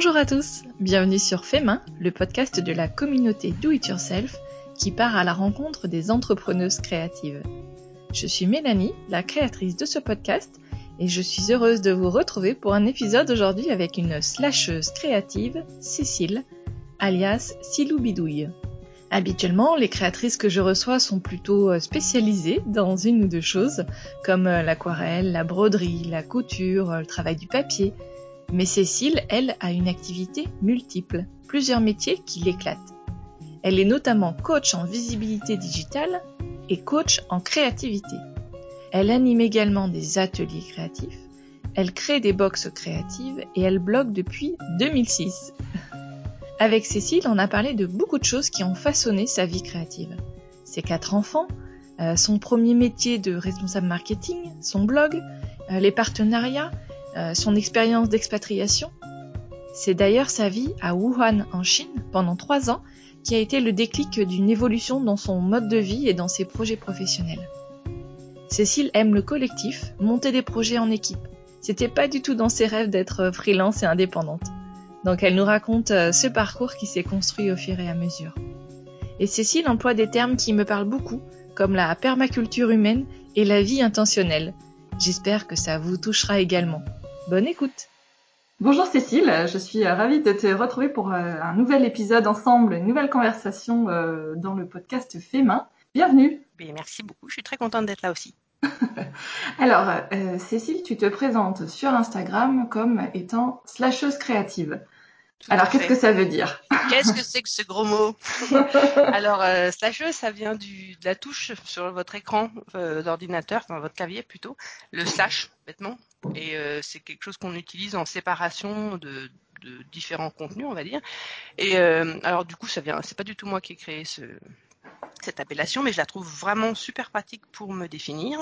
Bonjour à tous, bienvenue sur Fait Main, le podcast de la communauté Do It Yourself qui part à la rencontre des entrepreneuses créatives. Je suis Mélanie, la créatrice de ce podcast, et je suis heureuse de vous retrouver pour un épisode aujourd'hui avec une slasheuse créative, Cécile, alias Silou Bidouille. Habituellement, les créatrices que je reçois sont plutôt spécialisées dans une ou deux choses, comme l'aquarelle, la broderie, la couture, le travail du papier. Mais Cécile, elle, a une activité multiple, plusieurs métiers qui l'éclatent. Elle est notamment coach en visibilité digitale et coach en créativité. Elle anime également des ateliers créatifs, elle crée des box créatives et elle blogue depuis 2006. Avec Cécile, on a parlé de beaucoup de choses qui ont façonné sa vie créative. Ses 4 enfants, son premier métier de responsable marketing, son blog, les partenariats, son expérience d'expatriation. C'est d'ailleurs sa vie à Wuhan en Chine pendant 3 ans qui a été le déclic d'une évolution dans son mode de vie et dans ses projets professionnels. Cécile aime le collectif, monter des projets en équipe. C'était pas du tout dans ses rêves d'être freelance et indépendante. Donc elle nous raconte ce parcours qui s'est construit au fur et à mesure. Et Cécile emploie des termes qui me parlent beaucoup, comme la permaculture humaine et la vie intentionnelle. J'espère que ça vous touchera également. Bonne écoute! Bonjour Cécile, je suis ravie de te retrouver pour un nouvel épisode ensemble, une nouvelle conversation dans le podcast Fait Main. Bienvenue! Bien, merci beaucoup, je suis très contente d'être là aussi. Alors, Cécile, tu te présentes sur Instagram comme étant slasheuse créative. Alors, qu'est-ce que ça veut dire? Qu'est-ce que c'est que ce gros mot? Alors, slasheuse, ça vient de la touche sur votre écran d'ordinateur, enfin votre clavier plutôt, le slash, bêtement. Et c'est quelque chose qu'on utilise en séparation de différents contenus, on va dire. Et alors du coup, c'est pas du tout moi qui ai créé cette appellation, mais je la trouve vraiment super pratique pour me définir.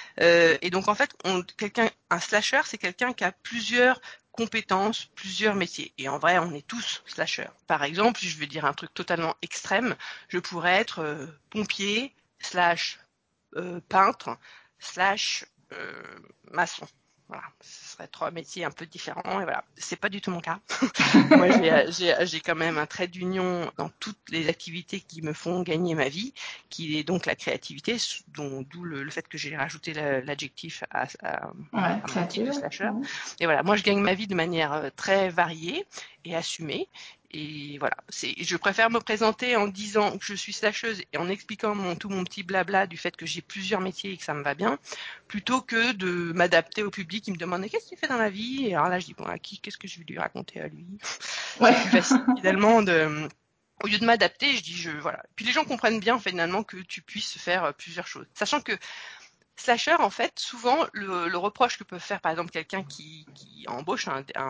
Et donc en fait, un slasher, c'est quelqu'un qui a plusieurs compétences, plusieurs métiers. Et en vrai, on est tous slashers. Par exemple, je vais dire un truc totalement extrême, je pourrais être pompier, slash peintre, slash maçon. Voilà, ce serait 3 métiers un peu différents et voilà, c'est pas du tout mon cas. Moi, j'ai quand même un trait d'union dans toutes les activités qui me font gagner ma vie, qui est donc la créativité, d'où le fait que j'ai rajouté l'adjectif à mon titre de slasher. Ouais. Et voilà, moi je gagne ma vie de manière très variée et assumée. Et voilà, je préfère me présenter en disant que je suis slasheuse et en expliquant tout mon petit blabla du fait que j'ai plusieurs métiers et que ça me va bien, plutôt que de m'adapter au public qui me demande qu'est-ce que tu fais dans la vie. Et alors là, je dis bon, qu'est-ce que je vais lui raconter à lui. Ouais. C'est plus facile finalement au lieu de m'adapter, je dis voilà. Puis les gens comprennent bien finalement que tu puisses faire plusieurs choses, sachant que slasher, en fait, souvent le reproche que peut faire par exemple quelqu'un qui embauche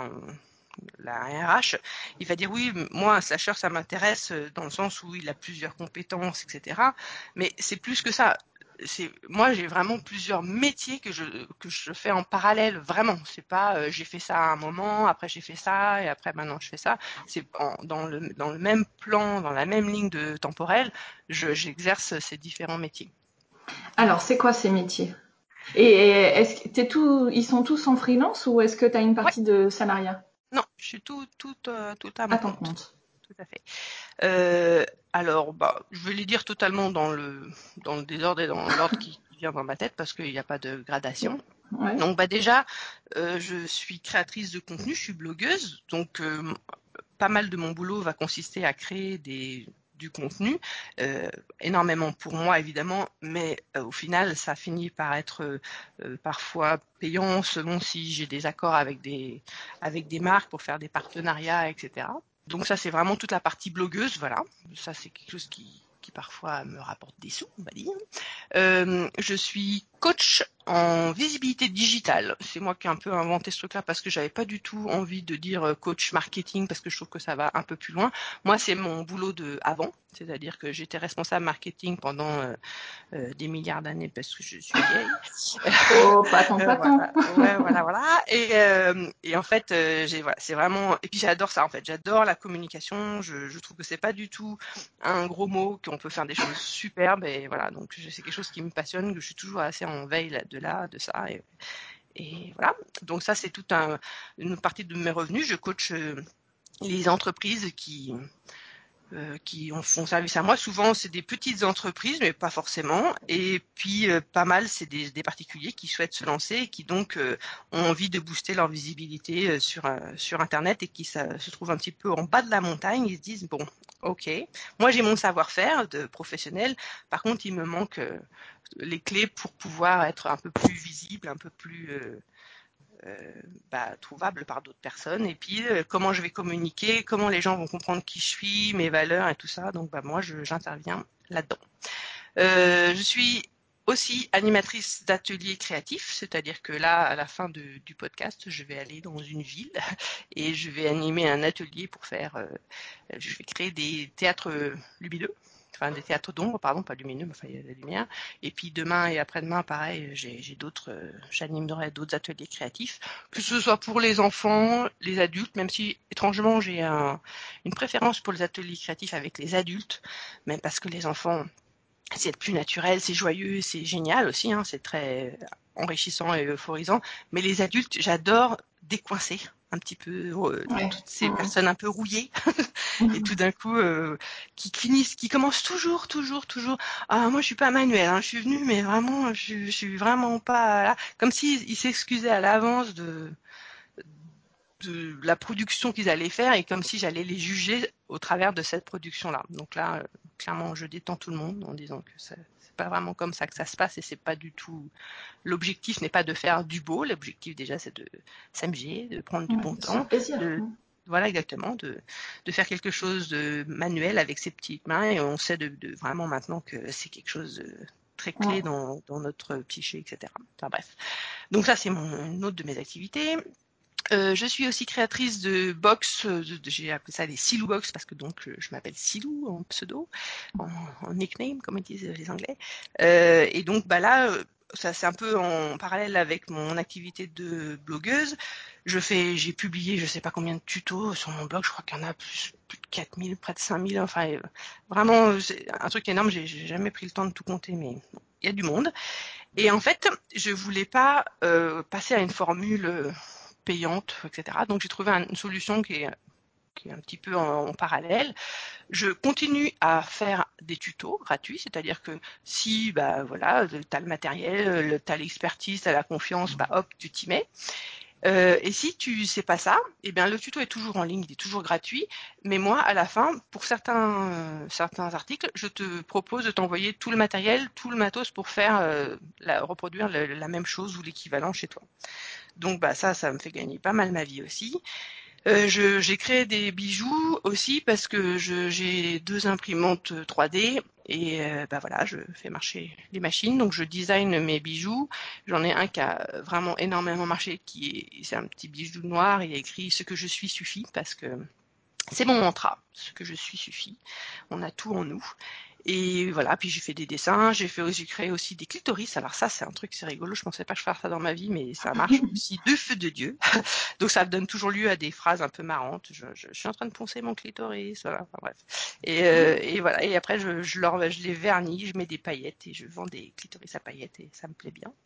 la RH, il va dire oui, moi un slasher ça m'intéresse dans le sens où il a plusieurs compétences, etc. Mais c'est plus que ça. Moi j'ai vraiment plusieurs métiers que je fais en parallèle, vraiment. C'est pas j'ai fait ça à un moment, après j'ai fait ça et après maintenant je fais ça. C'est dans le même plan, dans la même ligne de temporelle, j'exerce ces différents métiers. Alors, c'est quoi ces métiers? Et est-ce que ils sont tous en freelance ou est-ce que tu as une partie de salariat? Non, je suis tout à mon compte. Tout à fait. Alors, je vais les dire totalement dans le désordre et dans l'ordre qui vient dans ma tête parce qu'il n'y a pas de gradation. Ouais. Donc, déjà, je suis créatrice de contenu, je suis blogueuse, donc pas mal de mon boulot va consister à créer du contenu, énormément pour moi évidemment, mais au final ça finit par être parfois payant selon si j'ai des accords avec des marques pour faire des partenariats, etc. Donc ça c'est vraiment toute la partie blogueuse, voilà. Ça c'est quelque chose qui parfois me rapporte des sous, on va dire. Je suis coach en visibilité digitale. C'est moi qui ai un peu inventé ce truc-là parce que j'avais pas du tout envie de dire coach marketing parce que je trouve que ça va un peu plus loin. Moi, c'est mon boulot de avant, c'est-à-dire que j'étais responsable marketing pendant des milliards d'années parce que je suis vieille. Oh, pas tant. Ouais, voilà. Et en fait, c'est vraiment. Et puis j'adore ça en fait. J'adore la communication. Je trouve que c'est pas du tout un gros mot, qu'on peut faire des choses superbes. Et voilà, donc c'est quelque chose qui me passionne, que je suis toujours assez en veille de ça. Et voilà. Donc ça, c'est toute une partie de mes revenus. Je coach les entreprises qui font service à moi. Souvent, c'est des petites entreprises, mais pas forcément. Et puis, pas mal, c'est des particuliers qui souhaitent se lancer et qui donc ont envie de booster leur visibilité sur Internet et qui se trouvent un petit peu en bas de la montagne. Ils se disent, bon, ok, moi j'ai mon savoir-faire de professionnel. Par contre, il me manque les clés pour pouvoir être un peu plus visible, un peu plus trouvable par d'autres personnes. Et puis, comment je vais communiquer, comment les gens vont comprendre qui je suis, mes valeurs et tout ça. Donc, moi, j'interviens là-dedans. Je suis aussi animatrice d'ateliers créatifs, c'est-à-dire que là, à la fin du podcast, je vais aller dans une ville et je vais animer un atelier pour je vais créer des théâtres lumineux. Enfin, des théâtres d'ombre, pardon, pas lumineux, mais enfin, il y a la lumière. Et puis demain et après-demain, pareil, j'animerai d'autres ateliers créatifs, que ce soit pour les enfants, les adultes, même si étrangement j'ai une préférence pour les ateliers créatifs avec les adultes, même parce que les enfants, c'est plus naturel, c'est joyeux, c'est génial aussi, hein, c'est très enrichissant et euphorisant. Mais les adultes, j'adore décoincer un petit peu toutes ces personnes un peu rouillées et tout d'un coup qui commencent toujours. Ah, moi je suis pas manuel, hein, je suis venue, mais vraiment je suis vraiment pas là, comme s'ils s'excusaient à l'avance de la production qu'ils allaient faire et comme si j'allais les juger au travers de cette production-là. Donc là, clairement, je détends tout le monde en disant que c'est pas vraiment comme ça que ça se passe et c'est pas du tout. L'objectif n'est pas de faire du beau. L'objectif déjà, c'est de s'amuser, de prendre du bon temps, plaisir. voilà exactement, de faire quelque chose de manuel avec ses petites mains et on sait vraiment maintenant que c'est quelque chose de très clé dans notre psyché, etc. Enfin bref. Donc ça, c'est une autre de mes activités. Je suis aussi créatrice de box, j'ai appelé ça les Silou Box parce que donc je m'appelle Silou en pseudo, en nickname comme ils disent les Anglais. Et donc là, ça c'est un peu en parallèle avec mon activité de blogueuse. J'ai publié je sais pas combien de tutos sur mon blog, je crois qu'il y en a plus de 4000, près de 5000, enfin vraiment c'est un truc énorme, j'ai jamais pris le temps de tout compter, mais il y a du monde. Et en fait, je voulais pas passer à une formule payante, etc. Donc j'ai trouvé une solution qui est un petit peu en parallèle. Je continue à faire des tutos gratuits, c'est-à-dire que si voilà, tu as le matériel, tu as l'expertise, tu as la confiance, hop, tu t'y mets. Et si tu sais pas ça, eh bien le tuto est toujours en ligne, il est toujours gratuit. Mais moi, à la fin, pour certains articles, je te propose de t'envoyer tout le matériel, tout le matos pour reproduire la même chose ou l'équivalent chez toi. Donc ça me fait gagner pas mal ma vie aussi. J'ai créé des bijoux aussi parce que j'ai 2 imprimantes 3D et voilà, je fais marcher les machines, donc je design mes bijoux. J'en ai un qui a vraiment énormément marché, c'est un petit bijou noir, il y a écrit "Ce que je suis suffit" parce que c'est mon mantra, "Ce que je suis suffit". On a tout en nous. Et voilà, puis j'ai fait des dessins, j'ai créé aussi des clitoris. Alors ça, c'est un truc, c'est rigolo, je pensais pas que je ferais ça dans ma vie, mais ça marche aussi de feu de Dieu. Donc ça donne toujours lieu à des phrases un peu marrantes. Je suis en train de poncer mon clitoris, voilà, enfin, bref. Et voilà, et après je les vernis, je mets des paillettes et je vends des clitoris à paillettes et ça me plaît bien.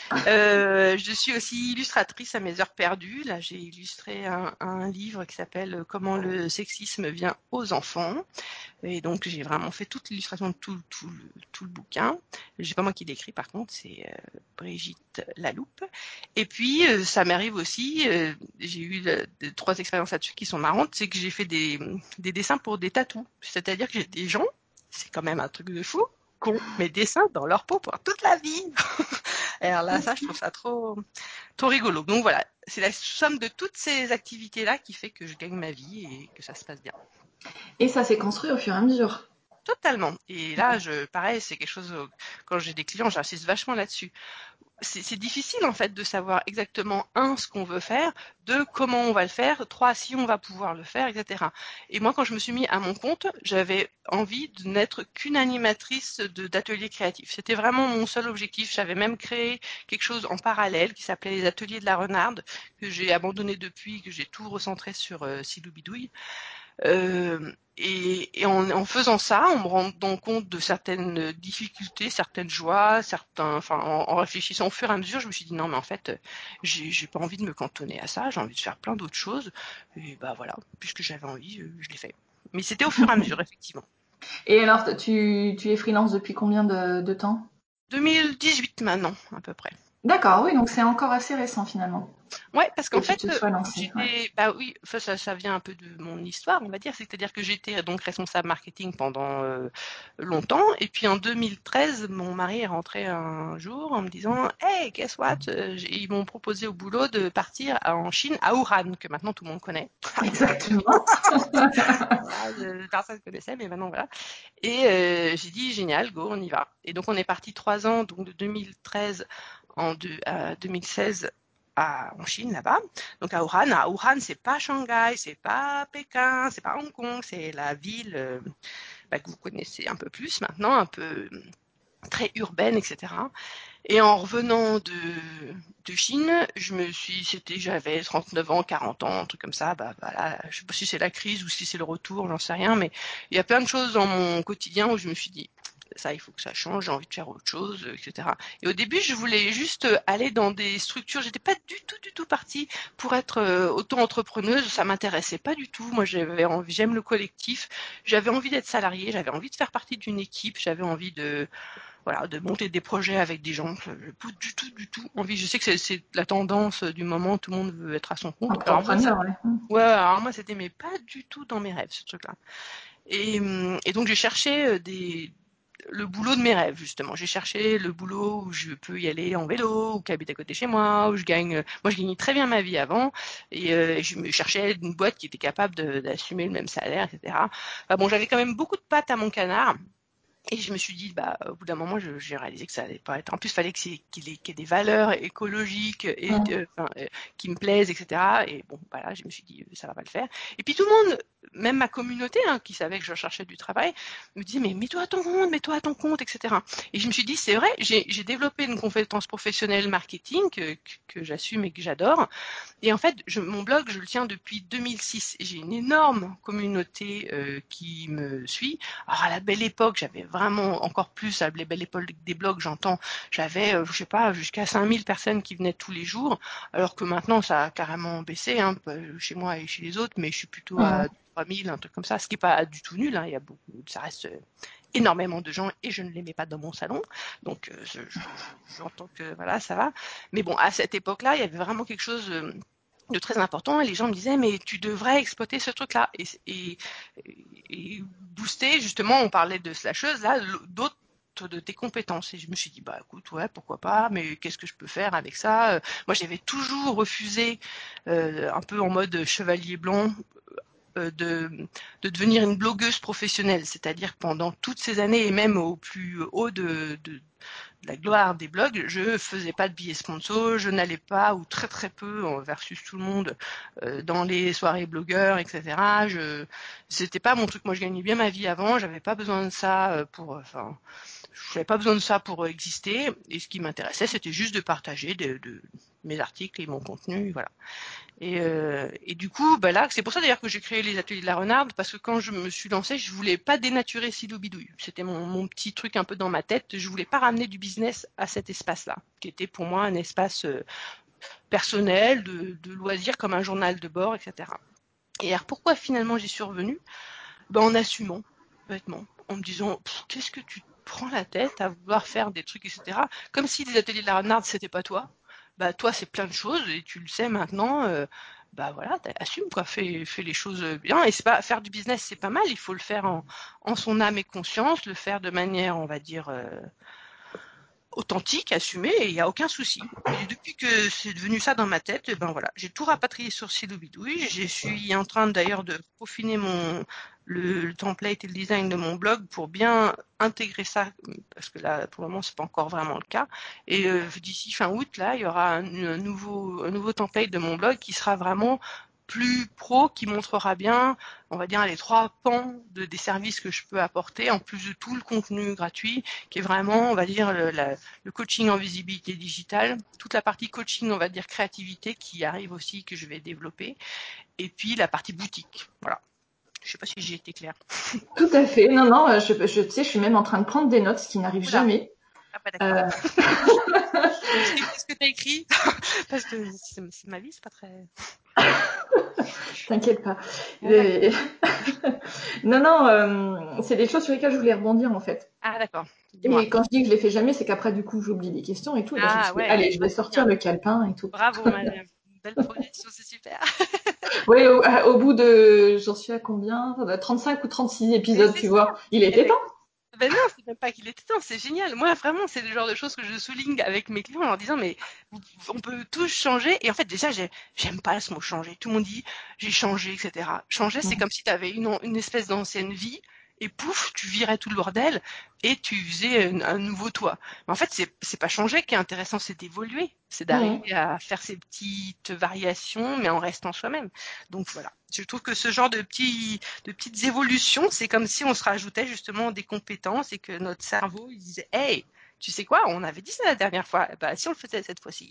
Je suis aussi illustratrice à mes heures perdues. Là, j'ai illustré un livre qui s'appelle "Comment le sexisme vient aux enfants". Et donc j'ai vraiment fait toute l'illustration de tout le bouquin. C'est pas moi qui l'écris par contre, c'est Brigitte Laloupe. Et puis ça m'arrive aussi, j'ai eu 3 expériences là-dessus qui sont marrantes, c'est que j'ai fait des dessins pour des tatous. C'est-à-dire que j'ai des gens, c'est quand même un truc de fou, qui ont mes dessins dans leur peau pour toute la vie. Et alors là, ça, je trouve ça trop rigolo. Donc voilà, c'est la somme de toutes ces activités-là qui fait que je gagne ma vie et que ça se passe bien. Et ça s'est construit au fur et à mesure. Totalement. Et là, pareil, c'est quelque chose, quand j'ai des clients, j'insiste vachement là-dessus. C'est difficile, en fait, de savoir exactement, 1, ce qu'on veut faire, 2, comment on va le faire, 3, si on va pouvoir le faire, etc. Et moi, quand je me suis mis à mon compte, j'avais envie de n'être qu'une animatrice d'ateliers créatifs. C'était vraiment mon seul objectif. J'avais même créé quelque chose en parallèle qui s'appelait les ateliers de la renarde, que j'ai abandonné depuis, que j'ai tout recentré sur Silou Bidouille. Et en faisant ça, en me rendant compte de certaines difficultés, certaines joies, en réfléchissant au fur et à mesure, je me suis dit non mais en fait, j'ai pas envie de me cantonner à ça, j'ai envie de faire plein d'autres choses. Et bah voilà, puisque j'avais envie, je l'ai fait. Mais c'était au fur et à mesure, effectivement. Et alors, tu es freelance depuis combien de temps? 2018 maintenant, à peu près. D'accord, oui, donc c'est encore assez récent finalement Ouais, parce que qu'en tu fait, te sois lancée. Ouais. bah oui, ça vient un peu de mon histoire, on va dire. C'est-à-dire que j'étais donc responsable marketing pendant longtemps, et puis en 2013, mon mari est rentré un jour en me disant, hey, guess what? Ils m'ont proposé au boulot de partir en Chine, à Wuhan, que maintenant tout le monde connaît. Exactement. Voilà, personne ne connaissait, mais maintenant voilà. Et j'ai dit génial, go, on y va. Et donc on est parti 3 ans, donc de 2013 à 2016 en Chine là-bas. Donc à Wuhan. À Wuhan, c'est pas Shanghai, c'est pas Pékin, c'est pas Hong Kong, c'est la ville que vous connaissez un peu plus maintenant, un peu très urbaine, etc. Et en revenant de Chine, j'avais 39 ans, 40 ans, un truc comme ça, bah voilà, je sais pas si c'est la crise ou si c'est le retour, j'en sais rien, mais il y a plein de choses dans mon quotidien où je me suis dit, ça, il faut que ça change, j'ai envie de faire autre chose, etc. Et au début, je voulais juste aller dans des structures, j'étais pas du tout partie pour être auto-entrepreneuse, ça m'intéressait pas du tout, moi j'aime le collectif, j'avais envie d'être salariée, j'avais envie de faire partie d'une équipe, j'avais envie de monter des projets avec des gens. J'ai pas du tout envie. Je sais que c'est la tendance du moment, tout le monde veut être à son compte. Entrepreneur, ouais. Alors moi, c'était mais pas du tout dans mes rêves, ce truc-là. Et donc j'ai cherché le boulot de mes rêves, justement. J'ai cherché le boulot où je peux y aller en vélo, ou qui habite à côté de chez moi, où moi je gagnais très bien ma vie avant, et je me cherchais une boîte qui était capable d'assumer le même salaire, etc. Enfin, bon, j'avais quand même beaucoup de pattes à mon canard. Et je me suis dit, au bout d'un moment, j'ai réalisé que ça allait pas être. En plus, il fallait qu'il ait des valeurs écologiques et qui me plaisent, etc. Et bon, voilà, je me suis dit, ça va pas le faire. Et puis tout le monde, même ma communauté, qui savait que je cherchais du travail, me disait, mais mets-toi à ton compte, etc. Et je me suis dit, c'est vrai, j'ai développé une compétence professionnelle marketing que j'assume et que j'adore. Et en fait, mon blog, je le tiens depuis 2006. J'ai une énorme communauté qui me suit. Alors à la belle époque, j'avais vraiment encore plus, à la belle époque des blogs, j'entends, j'avais, je sais pas, jusqu'à 5000 personnes qui venaient tous les jours, alors que maintenant, ça a carrément baissé, chez moi et chez les autres, mais je suis plutôt à 3000, un truc comme ça, ce qui est pas du tout nul, il y a ça reste énormément de gens et je ne les mets pas dans mon salon, donc j'entends que voilà, ça va. Mais bon, à cette époque-là, il y avait vraiment quelque chose de très important et les gens me disaient mais tu devrais exploiter ce truc-là et booster, justement, on parlait de slasheuse là, d'autres de tes compétences. Et je me suis dit écoute, ouais, pourquoi pas, mais qu'est-ce que je peux faire avec ça? Moi j'avais toujours refusé, un peu en mode chevalier blanc, de devenir une blogueuse professionnelle, c'est-à-dire que pendant toutes ces années et même au plus haut de la gloire des blogs, je faisais pas de billets sponsors, je n'allais pas, ou très très peu, versus tout le monde, dans les soirées blogueurs, etc. C'était pas mon truc. Moi, je gagnais bien ma vie avant, j'avais pas besoin de ça j'avais pas besoin de ça pour exister. Et ce qui m'intéressait, c'était juste de partager mes articles et mon contenu, voilà. Et du coup, là, c'est pour ça d'ailleurs que j'ai créé les ateliers de la renarde, parce que quand je me suis lancée, je voulais pas dénaturer Silou Bidouille. C'était mon petit truc un peu dans ma tête. Je voulais pas ramener du business à cet espace-là, qui était pour moi un espace personnel, de loisirs, comme un journal de bord, etc. Et alors pourquoi finalement j'y suis revenue? En assumant, bêtement, en me disant, qu'est-ce que tu te prends la tête à vouloir faire des trucs, etc. Comme si les ateliers de la renarde, c'était pas toi. Toi, c'est plein de choses et tu le sais maintenant. Voilà, assume quoi, fais les choses bien. Et c'est pas faire du business, c'est pas mal. Il faut le faire en son âme et conscience, le faire de manière, on va dire, authentique, assumé, et il n'y a aucun souci. Et depuis que c'est devenu ça dans ma tête, voilà, j'ai tout rapatrié sur Silobidouille. Je suis en train d'ailleurs de peaufiner le template et le design de mon blog pour bien intégrer ça, parce que là, pour le moment, c'est pas encore vraiment le cas. Et d'ici fin août, là, il y aura un nouveau template de mon blog qui sera vraiment plus pro, qui montrera bien, on va dire, les 3 pans des services que je peux apporter, en plus de tout le contenu gratuit, qui est vraiment, on va dire, le coaching en visibilité digitale, toute la partie coaching, on va dire, créativité, qui arrive aussi, que je vais développer, et puis la partie boutique. Voilà. Je sais pas si j'ai été claire. Tout à fait. Non, non, tu sais, je suis même en train de prendre des notes, ce qui n'arrive Oula. jamais. Ah bah d'accord. Qu'est-ce que t'as écrit? Parce que c'est ma vie, c'est pas très... T'inquiète pas. Ah, d'accord. Non, non, c'est des choses sur lesquelles je voulais rebondir en fait. Ah d'accord, dis-moi. Et quand je dis que je les fais jamais, c'est qu'après, du coup, j'oublie les questions et tout. Et là, je me Ah suis dit, ouais, allez, je ah, vais c'est sortir bien. le calepin et tout. Bravo, madame. Belle progression, c'est super. Oui, au bout de, j'en suis à combien? 35 ou 36 Mais épisodes, c'est tu ça. vois. Il Eh était ben, temps. ben non, c'est même pas qu'il était temps, c'est génial. Moi, vraiment, c'est le genre de choses que je souligne avec mes clients en leur disant, mais on peut tous changer. Et en fait, déjà, j'aime pas ce mot changer. Tout le monde dit, j'ai changé, etc. Changer, c'est comme si tu avais une espèce d'ancienne vie. Et pouf, tu virais tout le bordel et tu faisais un nouveau toi. Mais en fait, c'est pas changer qui est intéressant, c'est d'évoluer, c'est Mhm. d'arriver à faire ces petites variations, mais en restant soi-même. Donc voilà, je trouve que ce genre de petites évolutions, c'est comme si on se rajoutait justement des compétences et que notre cerveau il disait hey, tu sais quoi, on avait dit ça la dernière fois, bah si on le faisait cette fois-ci.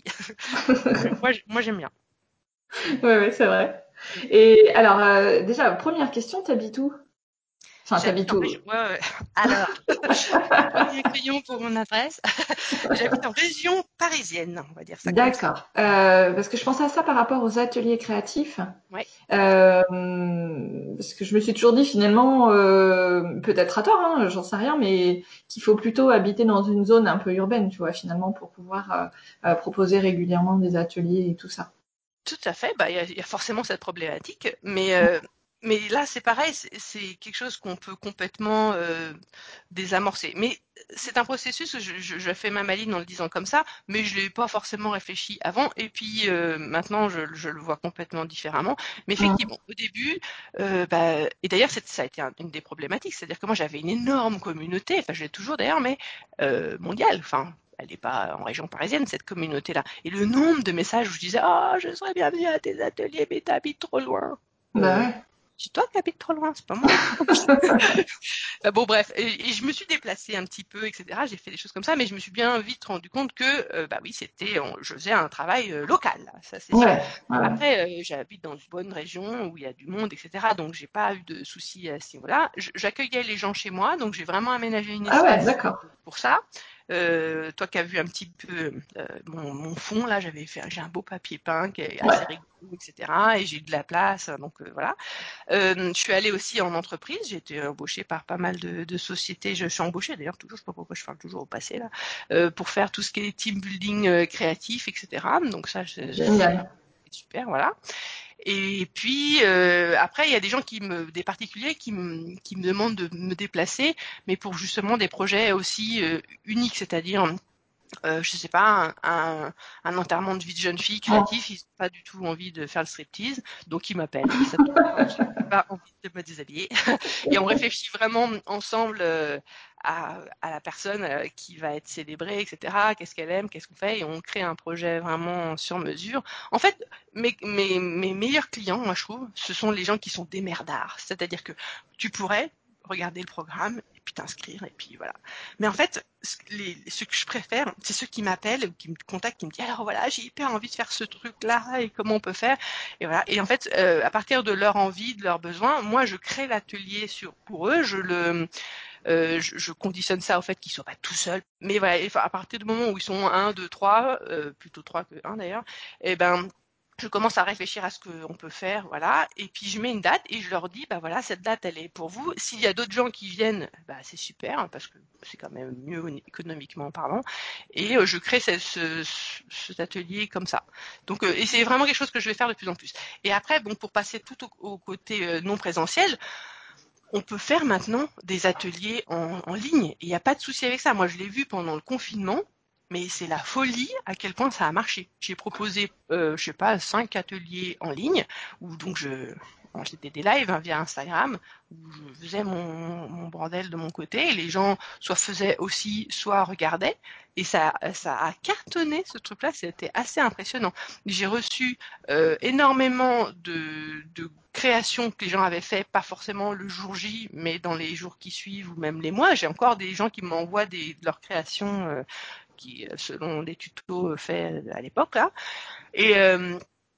moi j'aime bien. Ouais, ouais, c'est vrai. Et alors, déjà, première question, t'habites où? Enfin, J'habite t'habites en où? région. Ouais, ouais. Alors, prenez un crayon pour mon adresse. J'habite en région parisienne, on va dire ça comme ça. D'accord. Parce que je pensais à ça par rapport aux ateliers créatifs. Ouais. Euh, Parce que je me suis toujours dit finalement, peut-être à tort, hein, j'en sais rien, mais qu'il faut plutôt habiter dans une zone un peu urbaine, tu vois, finalement, pour pouvoir proposer régulièrement des ateliers et tout ça. Tout à fait, bah, il y a forcément cette problématique, mais là c'est pareil, c'est quelque chose qu'on peut complètement désamorcer. Mais c'est un processus, je fais ma maline en le disant comme ça, mais je l'ai pas forcément réfléchi avant, et puis maintenant je le vois complètement différemment. Mais Mm. effectivement, au début, bah, et d'ailleurs ça a été une des problématiques, c'est-à-dire que moi j'avais une énorme communauté, enfin je l'ai toujours d'ailleurs, mais mondiale, enfin elle n'est pas en région parisienne, cette communauté-là. Et le nombre de messages où je disais «Ah, je serais bien venue à tes ateliers, mais t'habites trop loin». Bah ouais. C'est toi qui habites trop loin, c'est pas moi. Bon, bref, et je me suis déplacée un petit peu, etc. J'ai fait des choses comme ça, mais je me suis bien vite rendu compte que, bah oui, je faisais un travail local, là, ça c'est sûr. Ouais, ouais, ouais. Après, j'habite dans une bonne région où il y a du monde, etc. Donc j'ai pas eu de soucis à ce niveau-là. J'accueillais les gens chez moi, donc j'ai vraiment aménagé une Ah ouais, espace d'accord. pour ça. Toi qui as vu un petit peu mon fond, là, j'ai un beau papier peint qui est assez rigolo, etc. Et j'ai eu de la place, donc voilà. Je suis allée aussi en entreprise, j'ai été embauchée par pas mal de sociétés. Je suis embauchée d'ailleurs toujours, je sais pas pourquoi je parle toujours au passé là, pour faire tout ce qui est team building créatif, etc. Donc ça, c'est Génial. super, voilà. Et puis après, il y a des gens des particuliers qui me demandent de me déplacer, mais pour justement des projets aussi uniques, c'est-à-dire je sais pas, un enterrement de vie de jeune fille Mm. créatif, ils n'ont pas du tout envie de faire le striptease, donc ils m'appellent. Ça tombe bien, j'ai pas envie de me déshabiller. Et on réfléchit vraiment ensemble à la personne qui va être célébrée, etc. Qu'est-ce qu'elle aime, qu'est-ce qu'on fait, et on crée un projet vraiment sur mesure. En fait, mes meilleurs clients, moi je trouve, ce sont les gens qui sont des merdards. C'est-à-dire que tu pourrais regarder le programme et puis t'inscrire et puis voilà. Mais en fait, ceux que je préfère, c'est ceux qui m'appellent ou qui me contactent, qui me disent alors voilà, j'ai hyper envie de faire ce truc-là et comment on peut faire. Et voilà. Et en fait, à partir de leur envie, de leurs besoins, moi je crée l'atelier pour eux. Je conditionne ça au fait qu'ils soient pas tout seuls. Mais voilà, enfin, à partir du moment où ils sont un, deux, trois, plutôt trois que un d'ailleurs, et ben je commence à réfléchir à ce qu'on peut faire, voilà, et puis je mets une date et je leur dis, bah voilà, cette date elle est pour vous. S'il y a d'autres gens qui viennent, bah c'est super hein, parce que c'est quand même mieux économiquement parlant. Et je crée cet atelier comme ça. Donc, et c'est vraiment quelque chose que je vais faire de plus en plus. Et après, bon, pour passer tout au côté non présentiel, on peut faire maintenant des ateliers en ligne. Il n'y a pas de souci avec ça. Moi, je l'ai vu pendant le confinement, mais c'est la folie à quel point ça a marché. J'ai proposé, je sais pas, 5 ateliers en ligne, où donc c'était des lives hein, via Instagram, où je faisais mon bordel de mon côté, et les gens soit faisaient aussi, soit regardaient, et ça a cartonné ce truc-là, c'était assez impressionnant. J'ai reçu énormément de créations que les gens avaient fait, pas forcément le jour J, mais dans les jours qui suivent ou même les mois. J'ai encore des gens qui m'envoient de leurs créations selon des tutos faits à l'époque là. Et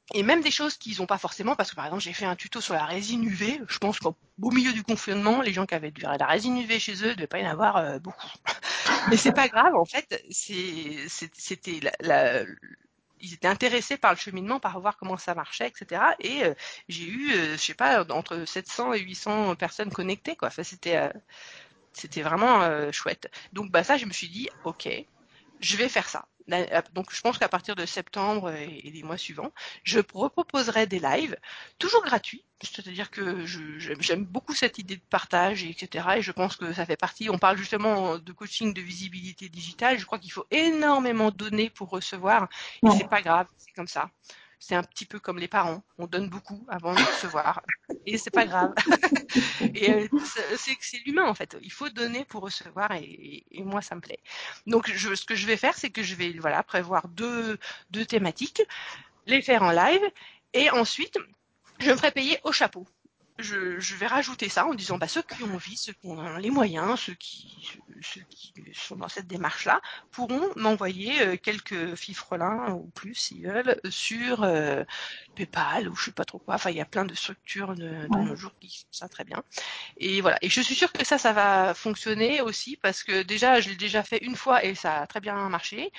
Et même des choses qu'ils n'ont pas forcément, parce que par exemple j'ai fait un tuto sur la résine UV, je pense qu'au milieu du confinement, les gens qui avaient de la résine UV chez eux ne devaient pas y en avoir beaucoup. Mais c'est pas grave, en fait, c'était ils étaient intéressés par le cheminement, par voir comment ça marchait, etc. Et j'ai eu, je sais pas, entre 700 et 800 personnes connectées, quoi. Enfin, c'était vraiment chouette. Donc bah ça, je me suis dit, ok, je vais faire ça. Donc je pense qu'à partir de septembre et des mois suivants, je reproposerai des lives, toujours gratuits. C'est-à-dire que j'aime beaucoup cette idée de partage, etc. Et je pense que ça fait partie, on parle justement de coaching de visibilité digitale, je crois qu'il faut énormément donner pour recevoir, et c'est pas grave, c'est comme ça. C'est un petit peu comme les parents, on donne beaucoup avant de recevoir, et c'est pas grave. Et c'est l'humain en fait. Il faut donner pour recevoir et moi ça me plaît. Donc ce que je vais faire, c'est que je vais prévoir deux thématiques, les faire en live et ensuite je me ferai payer au chapeau. Je vais rajouter ça en disant ceux qui ont envie, ceux qui ont les moyens, ceux qui sont dans cette démarche-là, pourront m'envoyer quelques fifrelins ou plus s'ils veulent sur PayPal ou je sais pas trop quoi. Enfin, il y a plein de structures de nos jours qui font ça très bien. Et voilà. Et je suis sûre que ça va fonctionner aussi parce que déjà, je l'ai déjà fait une fois et ça a très bien marché.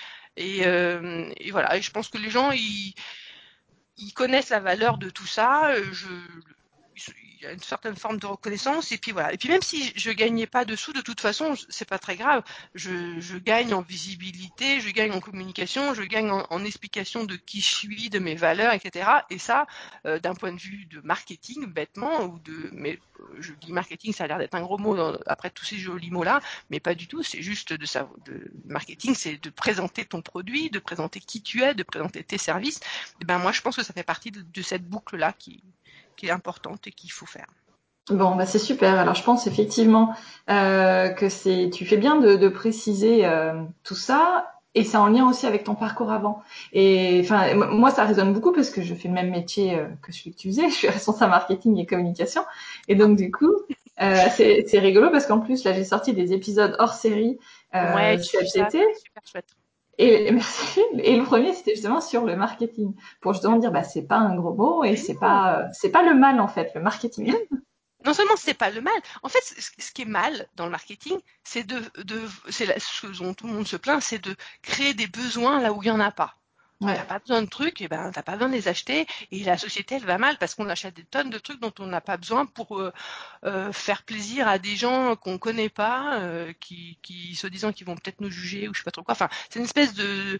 Et voilà. Et je pense que les gens, ils connaissent la valeur de tout ça. Il y a une certaine forme de reconnaissance et puis voilà. Et puis même si je gagnais pas dessous, de toute façon, c'est pas très grave. Je gagne en visibilité, je gagne en communication, je gagne en explication de qui je suis, de mes valeurs, etc. Et ça, d'un point de vue de marketing, bêtement, mais je dis marketing, ça a l'air d'être un gros mot après tous ces jolis mots-là, mais pas du tout. C'est juste de marketing, c'est de présenter ton produit, de présenter qui tu es, de présenter tes services. Et ben moi, je pense que ça fait partie de cette boucle-là qui est importante et qu'il faut faire. Bon, bah c'est super. Alors je pense effectivement que tu fais bien de préciser tout ça, et c'est en lien aussi avec ton parcours avant. Et enfin, moi ça résonne beaucoup parce que je fais le même métier que celui que tu faisais. Je suis responsable marketing et communication, et donc du coup c'est rigolo parce qu'en plus là j'ai sorti des épisodes hors série Ouais, j'ai vu cet ça, été. c'est super chouette. Et merci. Et le premier, c'était justement sur le marketing, pour justement dire, c'est pas un gros mot et Mais non, c'est pas le mal en fait, le marketing. mais non. Non seulement c'est pas le mal, en fait, ce qui est mal dans le marketing, c'est ce dont tout le monde se plaint, c'est de créer des besoins là où il y en a pas. Ouais. T'as pas besoin de trucs, et ben t'as pas besoin de les acheter, et la société elle va mal parce qu'on achète des tonnes de trucs dont on n'a pas besoin pour faire plaisir à des gens qu'on connaît pas, qui soi-disant qui vont peut-être nous juger ou je sais pas trop quoi. Enfin, c'est une espèce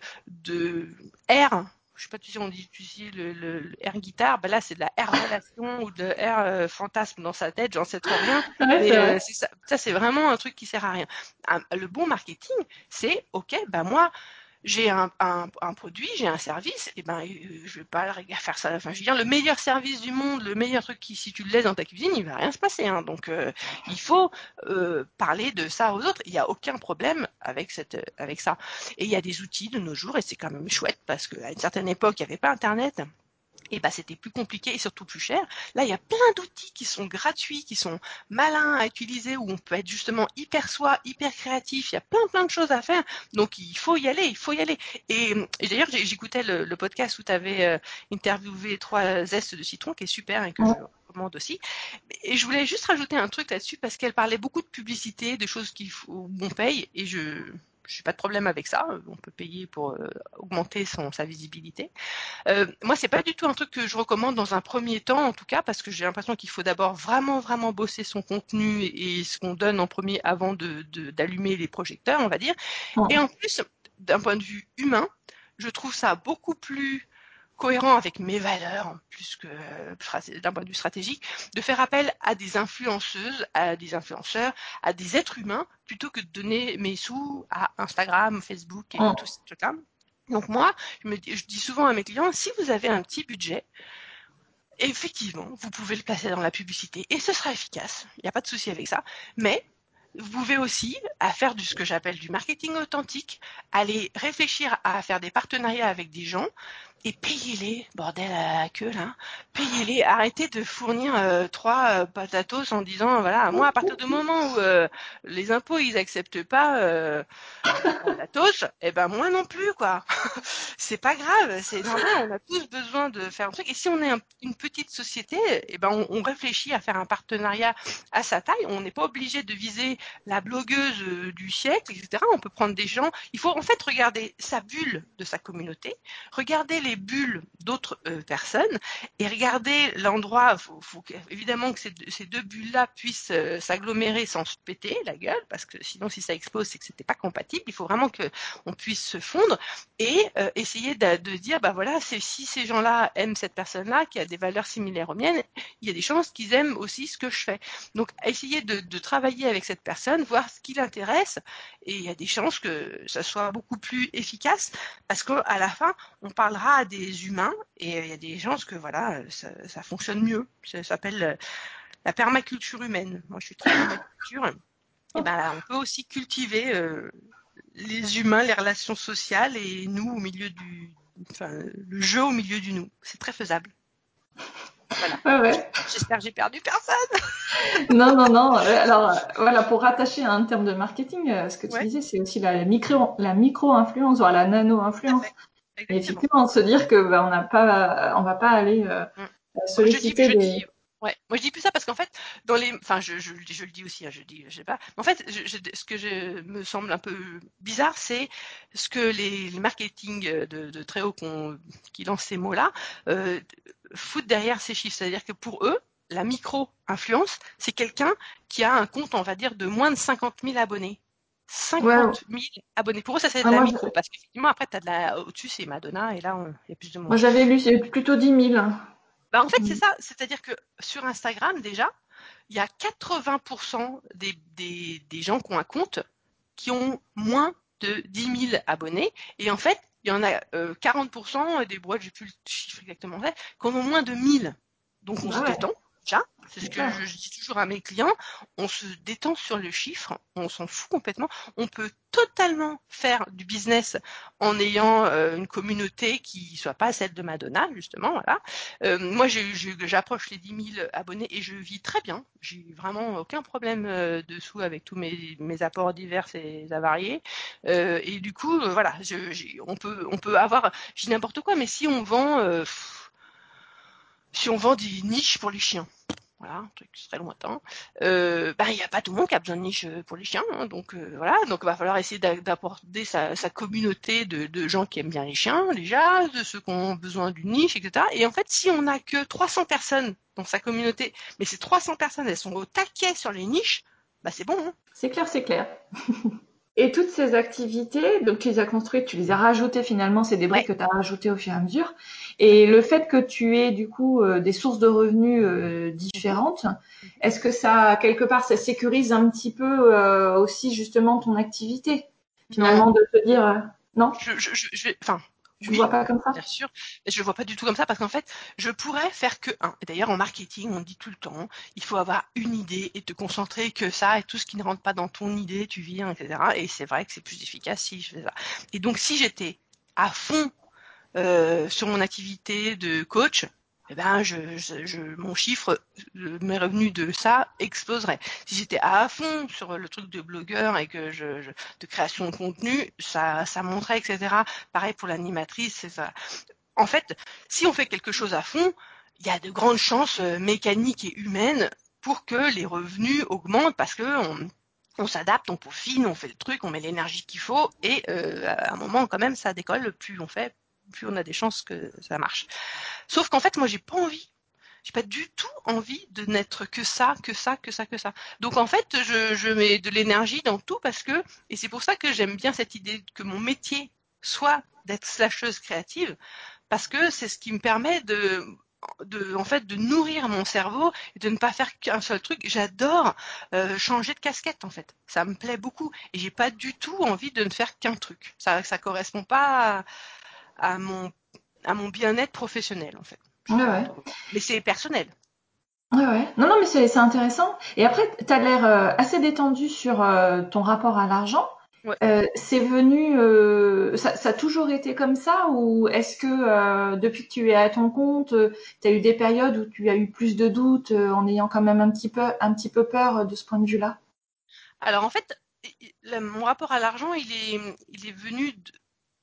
de air. Je sais pas si on dit utiliser le air guitare, ben là c'est de la air relation ou de air fantasme dans sa tête, j'en sais trop rien. Ouais, Mais c'est vrai. c'est ça c'est vraiment un truc qui sert à rien. Le bon marketing, c'est ok, ben moi j'ai un produit, j'ai un service, et ben je vais pas faire ça. Enfin, je veux dire, le meilleur service du monde, le meilleur truc qui, si tu le laisses dans ta cuisine, il va rien se passer. Hein. Donc, il faut parler de ça aux autres. Il n'y a aucun problème avec ça. Et il y a des outils de nos jours, et c'est quand même chouette parce qu'à une certaine époque, il n'y avait pas Internet. Et bah c'était plus compliqué et surtout plus cher. Là, il y a plein d'outils qui sont gratuits, qui sont malins à utiliser, où on peut être justement hyper soi, hyper créatif. Il y a plein de choses à faire. Donc il faut y aller, il faut y aller. Et d'ailleurs, j'écoutais le podcast où tu avais interviewé 3 zestes de citron, qui est super et que je recommande aussi. Et je voulais juste rajouter un truc là-dessus parce qu'elle parlait beaucoup de publicité, de choses où on paye, et je n'ai pas de problème avec ça. On peut payer pour augmenter sa visibilité. Moi, c'est pas du tout un truc que je recommande dans un premier temps, en tout cas, parce que j'ai l'impression qu'il faut d'abord vraiment bosser son contenu et ce qu'on donne en premier avant d'allumer les projecteurs, on va dire. Et Ouais. en plus, d'un point de vue humain, je trouve ça beaucoup plus cohérent avec mes valeurs, plus que d'un point de vue stratégique, de faire appel à des influenceuses, à des influenceurs, à des êtres humains, plutôt que de donner mes sous à Instagram, Facebook et tout ce truc-là. Donc moi, je dis souvent à mes clients, si vous avez un petit budget, effectivement, vous pouvez le placer dans la publicité et ce sera efficace. Il n'y a pas de souci avec ça. Mais vous pouvez aussi faire ce que j'appelle du marketing authentique, aller réfléchir à faire des partenariats avec des gens et payez-les, bordel à la queue là, payez-les, arrêtez de fournir 3 patatos en disant voilà, moi à partir du moment où les impôts ils acceptent pas la patatos, et ben moi non plus quoi. c'est pas grave, c'est normal, on a tous besoin de faire un truc. Et si on est une petite société, eh ben on réfléchit à faire un partenariat à sa taille. On n'est pas obligé de viser la blogueuse du siècle, etc. On peut prendre des gens. Il faut en fait regarder sa bulle de sa communauté, regarder les bulles d'autres personnes et regarder l'endroit. Faut évidemment que ces deux bulles-là puissent s'agglomérer sans se péter la gueule, parce que sinon si ça explose, c'est que c'était pas compatible. Il faut vraiment que on puisse se fondre et essayer de dire bah voilà, si ces gens-là aiment cette personne-là qui a des valeurs similaires aux miennes, il y a des chances qu'ils aiment aussi ce que je fais. Donc essayer de travailler avec cette personne, voir ce qui l'intéresse, et il y a des chances que ça soit beaucoup plus efficace parce qu'à la fin on parlera à des humains et il y a des chances que voilà ça fonctionne mieux. Ça s'appelle la permaculture humaine. Moi je suis très permaculture. Et ben on peut aussi cultiver les humains, les relations sociales et nous au milieu le jeu au milieu du nous. C'est très faisable. Voilà. Ouais. J'espère que j'ai perdu personne. Non, non, non. Alors, voilà, pour rattacher à un terme de marketing, ce que tu Ouais, disais, c'est aussi la micro-influence, voire la tout à nano-influence. fait. Et Exactement. effectivement, se dire que on va pas aller Mm. solliciter Je des. dis, ouais. Moi, je dis plus ça parce qu'en fait, enfin, je le dis aussi, hein, je sais pas. En fait, ce que me semble un peu bizarre, c'est ce que les marketing de très haut qui lancent ces mots-là, foutent derrière ces chiffres. C'est-à-dire que pour eux, la micro-influence, c'est quelqu'un qui a un compte, on va dire, de moins de 50 000 abonnés. Ouais, 50 000 abonnés. Pour eux, ça, c'est de ouais, la micro. Parce qu'effectivement, après, au-dessus, c'est Madonna, et là, il y a plus de moi, monde. j'avais lu, c'est plutôt 10 000. Bah, en fait, c'est ça. C'est-à-dire que sur Instagram, déjà, il y a 80% des gens qui ont un compte qui ont moins de 10 000 abonnés. Et en fait, il y en a 40% des boîtes, j'ai plus le chiffre exactement fait, qui en ont moins de 1000. Donc on Bah se ouais, détend, déjà. C'est ce c'est que clair. je dis toujours à mes clients. On se détend sur le chiffre, on s'en fout complètement. On peut totalement faire du business en ayant une communauté qui soit pas celle de Madonna, justement. Voilà. Moi, j'approche les 10 000 abonnés et je vis très bien. J'ai vraiment aucun problème dessous avec tous mes apports divers et variés. Et du coup, voilà, on peut avoir, je dis n'importe quoi, mais si on vend des niches pour les chiens, voilà, un truc très lointain. Il n'y a pas tout le monde qui a besoin de niche pour les chiens, hein, donc voilà, donc il va falloir essayer d'apporter sa communauté de gens qui aiment bien les chiens déjà, de ceux qui ont besoin d'une niche, etc. Et en fait, si on n'a que 300 personnes dans sa communauté, mais ces 300 personnes, elles sont au taquet sur les niches, bah c'est bon. Hein. C'est clair, c'est clair. Et toutes ces activités, donc tu les as construites, tu les as rajoutées finalement, c'est des Ouais, briques que tu as rajoutées au fur et à mesure. ouais. Et le fait que tu aies du coup des sources de revenus différentes, est-ce que ça, quelque part, ça sécurise un petit peu aussi justement ton activité? Non, Finalement, de te dire, non, enfin, tu le vois oui, pas comme ça? bien sûr, mais je le vois pas du tout comme ça parce qu'en fait, je pourrais faire que un. Et d'ailleurs, en marketing, on dit tout le temps, il faut avoir une idée et te concentrer que ça et tout ce qui ne rentre pas dans ton idée, tu vires, etc. Et c'est vrai que c'est plus efficace si je fais ça. Et donc, si j'étais à fond sur mon activité de coach, eh ben mon chiffre, mes revenus de ça exploseraient. Si j'étais à fond sur le truc de blogueur et que de création de contenu, ça monterait, etc. Pareil pour l'animatrice, c'est ça. En fait, si on fait quelque chose à fond, il y a de grandes chances mécaniques et humaines pour que les revenus augmentent parce que on s'adapte, on peaufine, on fait le truc, on met l'énergie qu'il faut et à un moment quand même ça décolle. Plus on fait, plus on a des chances que ça marche. Sauf qu'en fait moi j'ai pas envie. J'ai pas du tout envie de n'être que ça, que ça, que ça, que ça. Donc en fait, je mets de l'énergie dans tout parce que, et c'est pour ça que j'aime bien cette idée que mon métier soit d'être slasheuse créative, parce que c'est ce qui me permet en fait de nourrir mon cerveau et de ne pas faire qu'un seul truc. J'adore changer de casquette en fait. Ça me plaît beaucoup et j'ai pas du tout envie de ne faire qu'un truc. Ça correspond pas à mon bien-être professionnel en fait. Ouais, ouais. Mais c'est personnel. Ouais, ouais. Non, non, mais c'est intéressant. Et après, tu as l'air assez détendu sur ton rapport à l'argent. Ouais. C'est venu, ça a toujours été comme ça ou est-ce que depuis que tu es à ton compte, tu as eu des périodes où tu as eu plus de doutes en ayant quand même un petit peu peur de ce point de vue-là? Alors en fait, mon rapport à l'argent, il est venu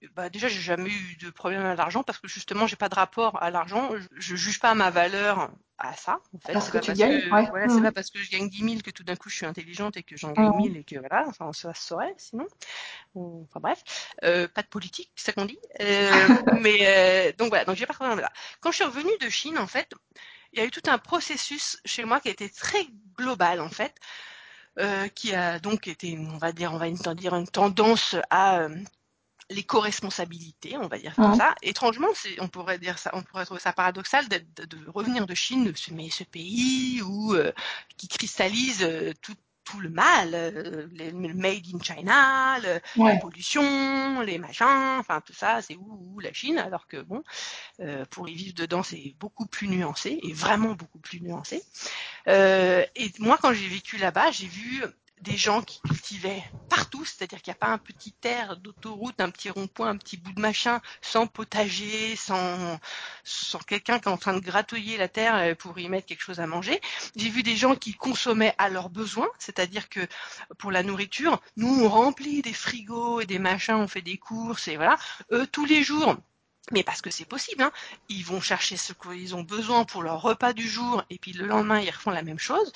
bah déjà j'ai jamais eu de problème à l'argent parce que justement j'ai pas de rapport à l'argent. Je juge pas ma valeur à ça. En fait, Parce c'est que pas tu parce gagnes, que ouais. voilà, c'est pas parce que je gagne 10 000 que tout d'un coup je suis intelligente et que j'en gagne 1000 et que voilà, enfin ça se saurait sinon. Enfin bref, pas de politique, c'est ça qu'on dit. Mais donc voilà, donc j'ai pas de problème là. Quand je suis revenue de Chine, en fait, il y a eu tout un processus chez moi qui a été très global en fait, qui a donc été, on va dire une tendance à l'éco-responsabilité, on va dire comme ça. Étrangement, on pourrait dire ça, on pourrait trouver ça paradoxal de revenir de Chine, mais ce pays qui cristallise tout le mal, le made in China, la Ouais. pollution, les machins, enfin tout ça, c'est où la Chine, alors que bon, pour y vivre dedans, c'est beaucoup plus nuancé, et vraiment beaucoup plus nuancé. Et moi, quand j'ai vécu là-bas, j'ai vu des gens qui cultivaient partout, c'est-à-dire qu'il n'y a pas un petit terre d'autoroute, un petit rond-point, un petit bout de machin, sans potager, sans quelqu'un qui est en train de gratouiller la terre pour y mettre quelque chose à manger. J'ai vu des gens qui consommaient à leurs besoins, c'est-à-dire que pour la nourriture, nous on remplit des frigos et des machins, on fait des courses et voilà. Eux, tous les jours, mais parce que c'est possible, hein. Ils vont chercher ce qu'ils ont besoin pour leur repas du jour et puis le lendemain ils refont la même chose.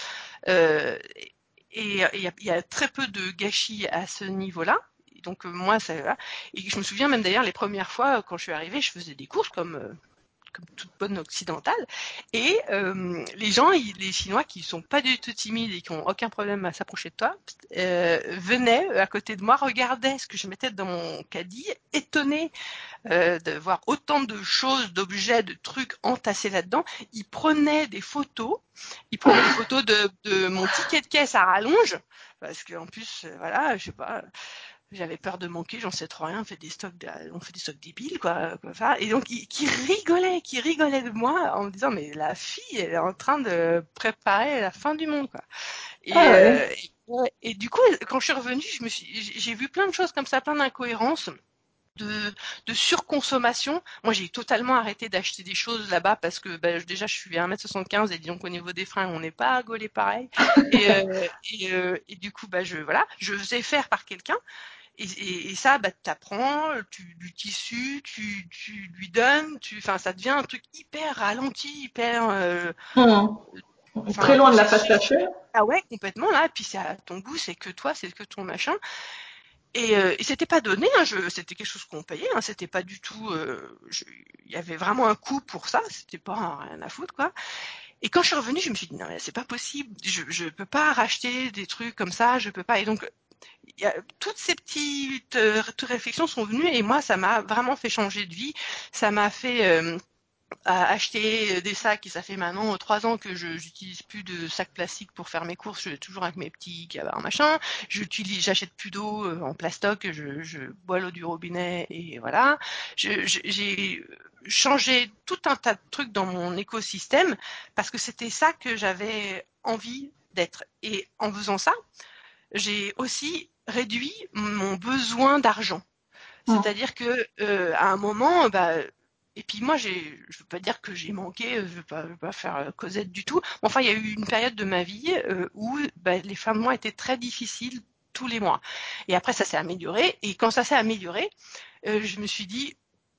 Et il y a très peu de gâchis à ce niveau-là. Donc moi, ça, voilà. Et je me souviens même d'ailleurs les premières fois quand je suis arrivée, je faisais des courses comme toute bonne occidentale. Et les gens, les Chinois qui sont pas du tout timides et qui ont aucun problème à s'approcher de toi, venaient à côté de moi, regardaient ce que je mettais dans mon caddie, étonnés de voir autant de choses, d'objets, de trucs entassés là-dedans. Ils prenaient des photos de mon ticket de caisse à rallonge, parce qu'en plus, voilà, je sais pas, j'avais peur de manquer, j'en sais trop rien, on fait des stocks débiles, quoi ça. Et donc, qui rigolaient de moi en me disant, mais la fille, elle est en train de préparer la fin du monde, quoi. Ah ouais. Et du coup, quand je suis revenue, j'ai vu plein de choses comme ça, plein d'incohérences de surconsommation. Moi, j'ai totalement arrêté d'acheter des choses là-bas parce que déjà, je suis à 1m75 et disons qu'au niveau des fringues, on n'est pas gaulé pareil. Et du coup, je faisais faire par quelqu'un. Et ça, t'apprends, du tissu, tu lui donnes, enfin, ça devient un truc hyper ralenti, hyper, Hum. enfin, Très un loin de la fast processus. fashion. Ah ouais, complètement là. Et puis c'est à ton goût, c'est que toi, c'est que ton machin. Et c'était pas donné, hein, c'était quelque chose qu'on payait, hein, c'était pas du tout. Il y avait vraiment un coût pour ça, c'était pas rien à foutre quoi. Et quand je suis revenue, je me suis dit non mais c'est pas possible, je peux pas racheter des trucs comme ça, je peux pas. Et donc toutes ces petites réflexions sont venues et moi ça m'a vraiment fait changer de vie, ça m'a fait à acheter des sacs et ça fait maintenant 3 ans que j'utilise plus de sacs plastiques pour faire mes courses, je suis toujours avec mes petits gabarres machin, j'achète plus d'eau en plastoc, je bois l'eau du robinet et voilà. J'ai changé tout un tas de trucs dans mon écosystème parce que c'était ça que j'avais envie d'être. Et en faisant ça, j'ai aussi réduit mon besoin d'argent. Hum. C'est-à-dire que à un moment, et puis moi, je veux pas dire que j'ai manqué, je veux pas faire Cosette du tout. Enfin, il y a eu une période de ma vie où les fins de mois étaient très difficiles tous les mois. Et après, ça s'est amélioré. Et quand ça s'est amélioré, je me suis dit,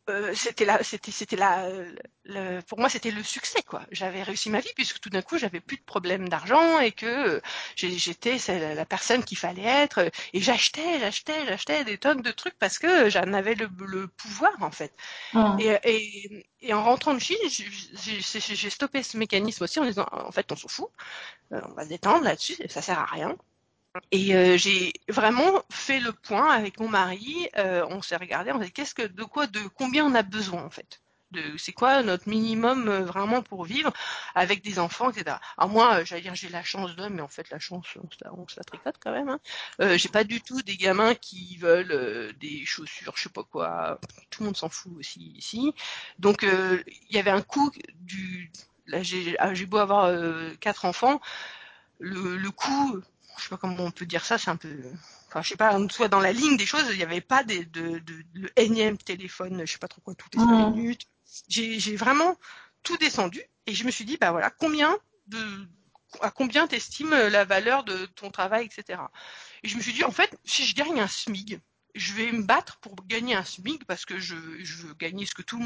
pour moi, c'était le succès, quoi. J'avais réussi ma vie puisque tout d'un coup, j'avais plus de problème d'argent et que j'étais la personne qu'il fallait être. Et j'achetais des tonnes de trucs parce que j'en avais le pouvoir, en fait. Hum. Et en rentrant de Chine, j'ai stoppé ce mécanisme aussi en disant, en fait, on s'en fout. On va se détendre là-dessus, ça sert à rien. Et j'ai vraiment fait le point avec mon mari. On s'est regardé, on s'est dit de combien on a besoin en fait. C'est quoi notre minimum vraiment pour vivre avec des enfants, etc. Alors moi, j'allais dire j'ai la chance de, mais en fait la chance, on se la tricote quand même. Hein. J'ai pas du tout des gamins qui veulent des chaussures, je sais pas quoi. Tout le monde s'en fout aussi ici. Donc il y avait un coût Là, j'ai beau avoir 4 enfants, le coût, je sais pas comment on peut dire ça, c'est un peu, enfin je sais pas, soit dans la ligne des choses, il n'y avait pas le énième téléphone, je sais pas trop quoi, toutes les 5 minutes. J'ai vraiment tout descendu et je me suis dit voilà, à combien t'estimes la valeur de ton travail, etc. Et je me suis dit en fait si je gagne un SMIC, je vais me battre pour gagner un SMIC parce que je veux gagner ce que tout le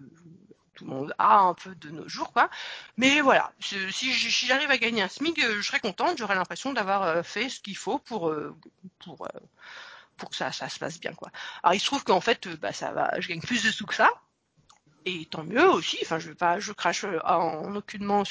monde a un peu de nos jours, quoi. Mais voilà, si j'arrive à gagner un SMIC, je serais contente, j'aurais l'impression d'avoir fait ce qu'il faut pour, pour que ça se passe bien, quoi. Alors il se trouve qu'en fait, ça va, je gagne plus de sous que ça, et tant mieux aussi. Enfin, je crache en aucunement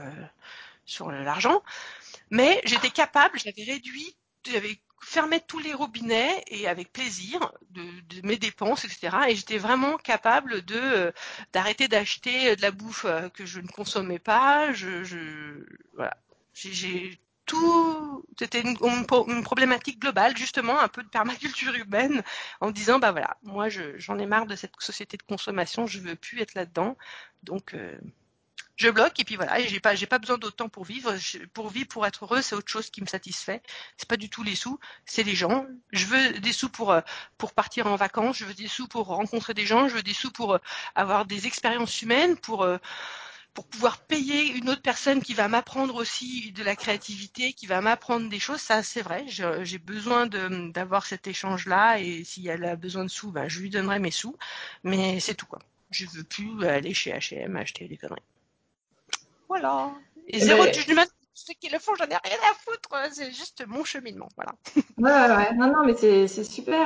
sur l'argent, mais j'étais capable, j'avais fermé tous les robinets et avec plaisir de mes dépenses, etc. Et j'étais vraiment capable d'arrêter d'acheter de la bouffe que je ne consommais pas. Voilà, j'ai tout, c'était une problématique globale, justement, un peu de permaculture humaine, en me disant, bah voilà, moi j'en ai marre de cette société de consommation, je veux plus être là-dedans, donc je bloque et puis voilà, et j'ai pas besoin d'autant pour vivre. Pour être heureux, c'est autre chose qui me satisfait. C'est pas du tout les sous, c'est les gens. Je veux des sous pour partir en vacances, je veux des sous pour rencontrer des gens, je veux des sous pour avoir des expériences humaines, pour pouvoir payer une autre personne qui va m'apprendre aussi de la créativité, qui va m'apprendre des choses. Ça, c'est vrai. J'ai besoin d'avoir cet échange-là, et si elle a besoin de sous, ben, je lui donnerai mes sous. Mais c'est tout, quoi. Je veux plus aller chez H&M acheter des conneries. Voilà. Et Eh zéro ben, jugement, ceux qui le font, j'en ai rien à foutre. C'est juste mon cheminement. Voilà. ouais. Non, non, mais c'est super.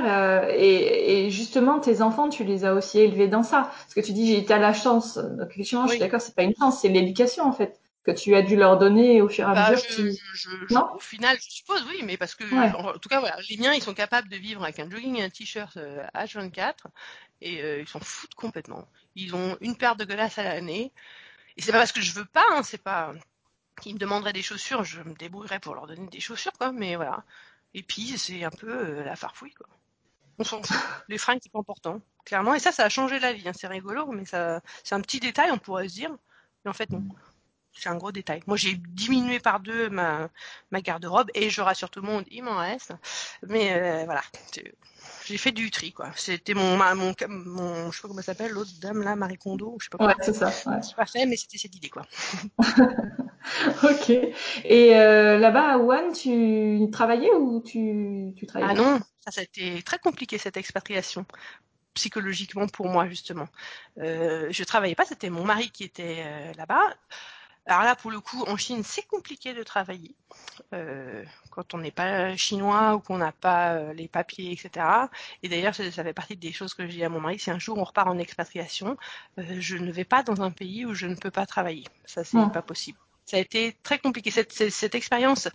Et justement, tes enfants, tu les as aussi élevés dans ça. Parce que tu dis, j'ai été à la chance. Donc, effectivement, je suis Oui. d'accord, c'est pas une chance, c'est l'éducation, en fait, que tu as dû leur donner au fur et à Bah, mesure qui. Non? au final, je suppose, oui, mais parce que, Ouais. en tout cas, voilà, les miens, ils sont capables de vivre avec un jogging et un t-shirt H24, et ils s'en foutent complètement. Ils ont une paire de glaces à l'année, et c'est pas parce que je veux pas, hein, c'est pas qu'ils me demanderaient des chaussures, je me débrouillerais pour leur donner des chaussures, quoi, mais voilà. Et puis, c'est un peu la farfouille, quoi. On s'en fout. Les fringues, c'est pas important, clairement, et ça a changé la vie, hein. C'est rigolo, mais c'est un petit détail, on pourrait se dire, mais en fait, non. C'est un gros détail. Moi, j'ai diminué par deux ma garde-robe, et je rassure tout le monde, il m'en reste. Mais voilà, j'ai fait du tri, quoi. C'était je sais pas comment ça s'appelle, l'autre dame là, Marie Kondo, je sais pas Ouais, quoi. c'est ça. Ouais. C'est pas fait, mais c'était cette idée, quoi. Ok. Et là-bas à Wuhan, tu travaillais ou tu travaillais Ah pas? non, ça a été très compliqué, cette expatriation, psychologiquement pour moi, justement. Je travaillais pas, c'était mon mari qui était là-bas. Alors là, pour le coup, en Chine, c'est compliqué de travailler. Quand on n'est pas chinois ou qu'on n'a pas les papiers, etc. Et d'ailleurs, ça fait partie des choses que j'ai dit à mon mari, si un jour on repart en expatriation, je ne vais pas dans un pays où je ne peux pas travailler. Ça, c'est Hmm. pas possible. Ça a été très compliqué. Cette expérience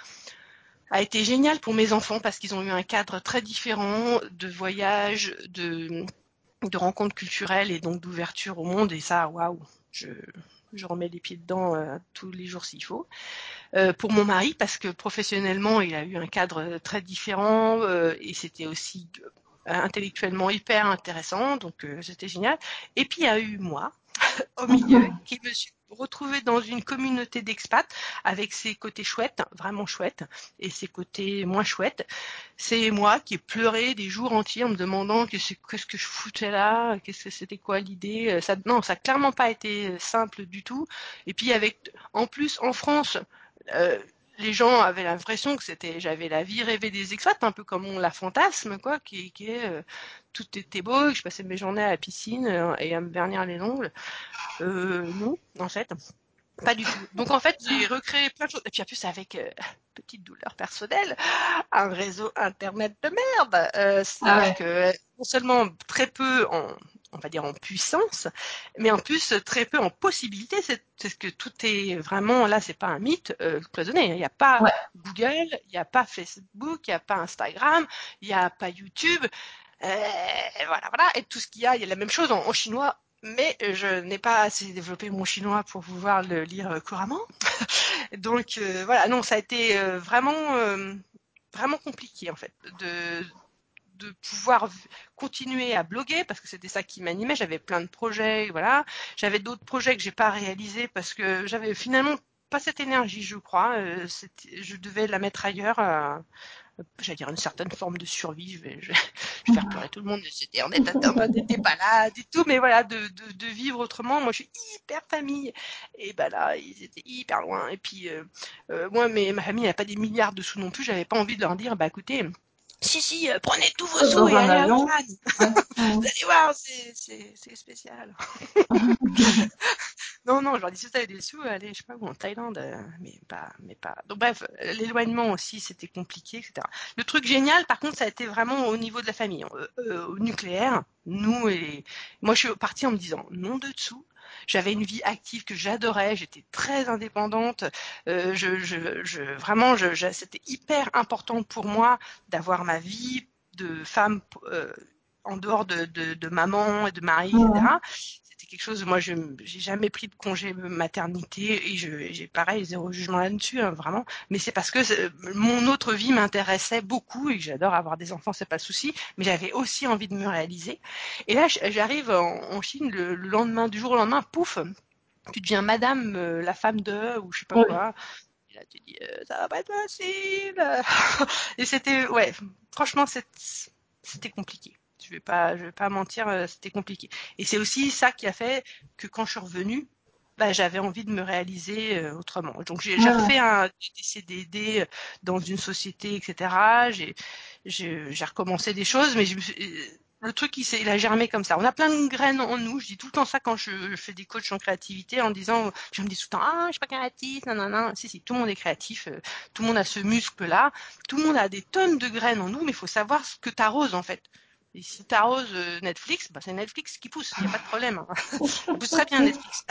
a été géniale pour mes enfants parce qu'ils ont eu un cadre très différent de voyage, de rencontres culturelles et donc d'ouverture au monde. Et ça, waouh, je remets les pieds dedans tous les jours s'il faut. Pour mon mari, parce que professionnellement, il a eu un cadre très différent et c'était aussi intellectuellement hyper intéressant, donc c'était génial. Et puis il y a eu moi au milieu qui me suis retrouvée dans une communauté d'expats avec ses côtés chouettes, vraiment chouettes, et ses côtés moins chouettes. C'est moi qui ai pleuré des jours entiers en me demandant qu'est-ce que je foutais là, qu'est-ce que c'était quoi l'idée. Non, ça a clairement pas été simple du tout. Et puis en plus en France, euh, les gens avaient l'impression que j'avais la vie rêvée des expats, un peu comme on la fantasme, quoi, qui est tout était beau, que je passais mes journées à la piscine et à me vernir les ongles. Non, en fait, pas du tout. Donc en fait, j'ai recréé plein de choses. Et puis en plus, avec petite douleur personnelle, un réseau internet de merde. Ah C'est-à-dire ouais. que non seulement très peu on va dire en puissance, mais en plus très peu en possibilités. C'est que tout est vraiment là, c'est pas un mythe cloisonné. Il n'y a pas Ouais. Google, il n'y a pas Facebook, il n'y a pas Instagram, il n'y a pas YouTube. Voilà. Et tout ce il y a la même chose en chinois. Mais je n'ai pas assez développé mon chinois pour pouvoir le lire couramment. Donc voilà, non, ça a été vraiment compliqué en fait de pouvoir continuer à bloguer parce que c'était ça qui m'animait. J'avais plein de projets, voilà. J'avais d'autres projets que j'ai pas réalisés parce que j'avais finalement pas cette énergie, je crois. Je devais la mettre ailleurs. J'allais dire une certaine forme de survie. Je vais faire pleurer tout le monde. On n'était pas là du tout, mais voilà, de vivre autrement. Moi, je suis hyper famille, et ben là, ils étaient hyper loin. Et puis moi, ma famille n'a pas des milliards de sous non plus. J'avais pas envie de leur dire, bah écoutez, Si, prenez tous vos sous Dans et un allez à avion. Wuhan. Ouais. Vous allez voir, c'est spécial. Non, je leur dis si vous avez des sous, allez, je sais pas où, en Thaïlande, mais pas. Donc bref, l'éloignement aussi, c'était compliqué, etc. Le truc génial, par contre, ça a été vraiment au niveau de la famille. Au nucléaire, moi, je suis partie en me disant, nom de dessous. J'avais une vie active que j'adorais, j'étais très indépendante. Vraiment, c'était hyper important pour moi d'avoir ma vie de femme en dehors de maman et de mari, etc. C'était quelque chose, moi, j'ai jamais pris de congé maternité et j'ai pareil, zéro jugement là-dessus, hein, vraiment. Mais c'est parce que mon autre vie m'intéressait beaucoup et que j'adore avoir des enfants, c'est pas le souci. Mais j'avais aussi envie de me réaliser. Et là, j'arrive en Chine le lendemain, du jour au lendemain, pouf, tu deviens madame, la femme de, ou je sais pas Oui. quoi. Et là, tu dis, ça va pas être facile. Et c'était, ouais, franchement, c'était compliqué. Je vais pas mentir, c'était compliqué. Et c'est aussi ça qui a fait que quand je suis revenue, bah, j'avais envie de me réaliser autrement. Donc j'ai refait un CDD dans une société, etc. J'ai recommencé des choses, mais le truc il a germé comme ça. On a plein de graines en nous. Je dis tout le temps ça quand je fais des coachs en créativité en disant, je me dis tout le temps, ah, je suis pas créatif, non. Si, tout le monde est créatif, tout le monde a ce muscle-là, tout le monde a des tonnes de graines en nous, mais il faut savoir ce que t'arroses en fait. Et si t'arroses Netflix, bah c'est Netflix qui pousse, il n'y a pas de problème. Hein. Il pousse très bien Netflix.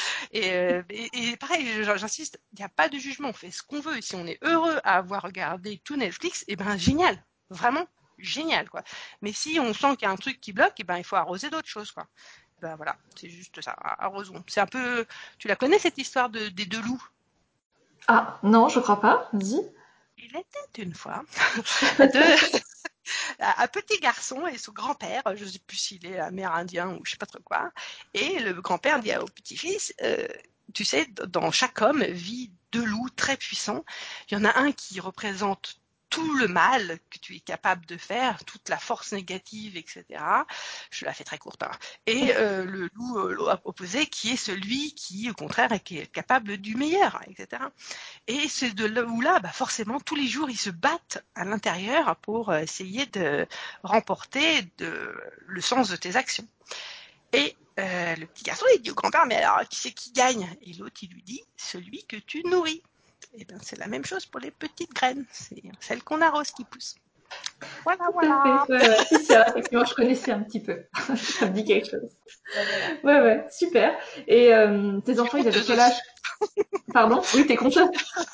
Et pareil, j'insiste, il n'y a pas de jugement, on fait ce qu'on veut. Et si on est heureux à avoir regardé tout Netflix, eh ben génial, vraiment génial quoi. Mais si on sent qu'il y a un truc qui bloque, eh ben il faut arroser d'autres choses quoi. Ben voilà, c'est juste ça, arrosons. C'est un peu, tu la connais cette histoire des deux loups? Ah, non, je crois pas. Vas-y. Il était une fois deux, un petit garçon et son grand-père, je ne sais plus s'il est amérindien ou je sais pas trop quoi, et le grand-père dit au petit-fils, tu sais, dans chaque homme vit deux loups très puissants. Il y en a un qui représente tout le mal que tu es capable de faire, toute la force négative, etc. Je la fais très courte. Hein. Et le loup opposé qui est celui qui, au contraire, est capable du meilleur, etc. Et c'est de là où là, bah forcément, tous les jours, ils se battent à l'intérieur pour essayer de remporter le sens de tes actions. Et le petit garçon, il dit au grand-père, mais alors, qui c'est qui gagne? Et l'autre, il lui dit, celui que tu nourris. Et ben, c'est la même chose pour les petites graines. C'est celles qu'on arrose qui poussent. Voilà, Tout à fait. voilà. Ouais, ouais. Si, c'est vrai, effectivement, je connaissais un petit peu. Ça me dit quelque chose. Voilà. Ouais, ouais, super. Et tes Je suis enfants, ils avaient conteuse quel âge? aussi. Pardon? Oui, t'es content.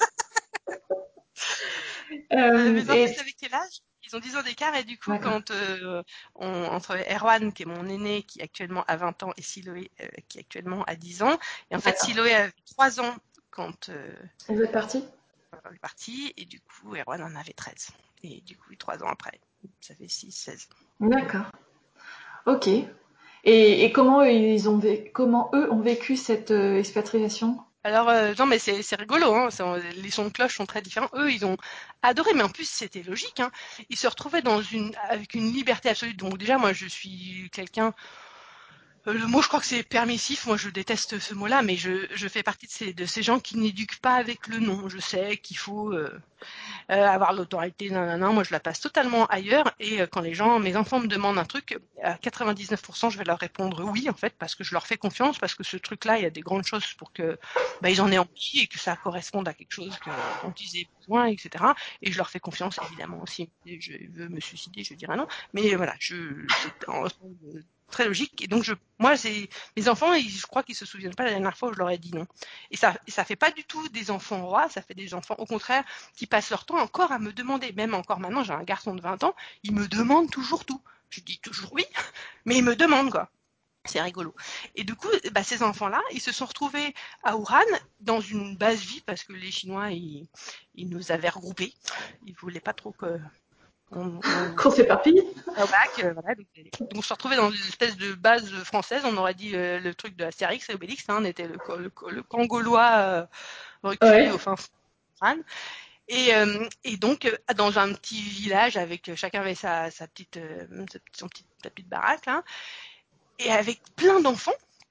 Mes enfants, Et ils avaient quel âge? Ils ont 10 ans d'écart et du coup, d'accord, quand entre Erwan, qui est mon aîné, qui actuellement a 20 ans, et Siloé, qui actuellement a 10 ans, et en fait, d'accord. Siloé avait 3 ans quand Vous êtes partis? on est parti, et du coup, Erwan en avait 13. Et du coup, 3 ans après, ça fait 6, 16. D'accord. Ok. Et comment eux ont vécu cette expatriation? Alors, non, mais c'est rigolo, hein, les sons de cloche sont très différents. Eux, ils ont adoré, mais en plus, c'était logique. Hein. Ils se retrouvaient avec une liberté absolue. Donc déjà, moi, je suis quelqu'un. Le mot, je crois que c'est permissif. Moi, je déteste ce mot-là, mais je fais partie de ces gens qui n'éduquent pas avec le nom. Je sais qu'il faut avoir l'autorité, non, moi je la passe totalement ailleurs. Et quand mes enfants me demandent un truc, à 99%, je vais leur répondre oui, en fait, parce que je leur fais confiance, parce que ce truc-là, il y a des grandes choses pour que ils en aient envie et que ça corresponde à quelque chose dont ils aient besoin, etc. Et je leur fais confiance, évidemment, aussi. Et je veux me suicider, je dirais non. Mais voilà, c'est très logique. Et donc, moi, mes enfants, je crois qu'ils se souviennent pas la dernière fois où je leur ai dit non. Et ça fait pas du tout des enfants rois, ça fait des enfants, au contraire, qui passent leur temps encore à me demander. Même encore maintenant, j'ai un garçon de 20 ans, il me demande toujours tout. Je dis toujours oui, mais il me demande quoi. C'est rigolo. Et du coup, ces enfants-là, ils se sont retrouvés à Wuhan dans une base vie parce que les Chinois, ils nous avaient regroupés. Ils voulaient pas trop que on Qu'on s'éparpille? au bac, voilà. Donc on se retrouvait dans une espèce de base française. On aurait dit le truc de Astérix et Obélix. Hein, on était le camp gaulois reculé au Ouais. fin fond de Wuhan. Et donc, dans un petit village, avec chacun avait sa petite baraque, là, et avec plein d'enfants.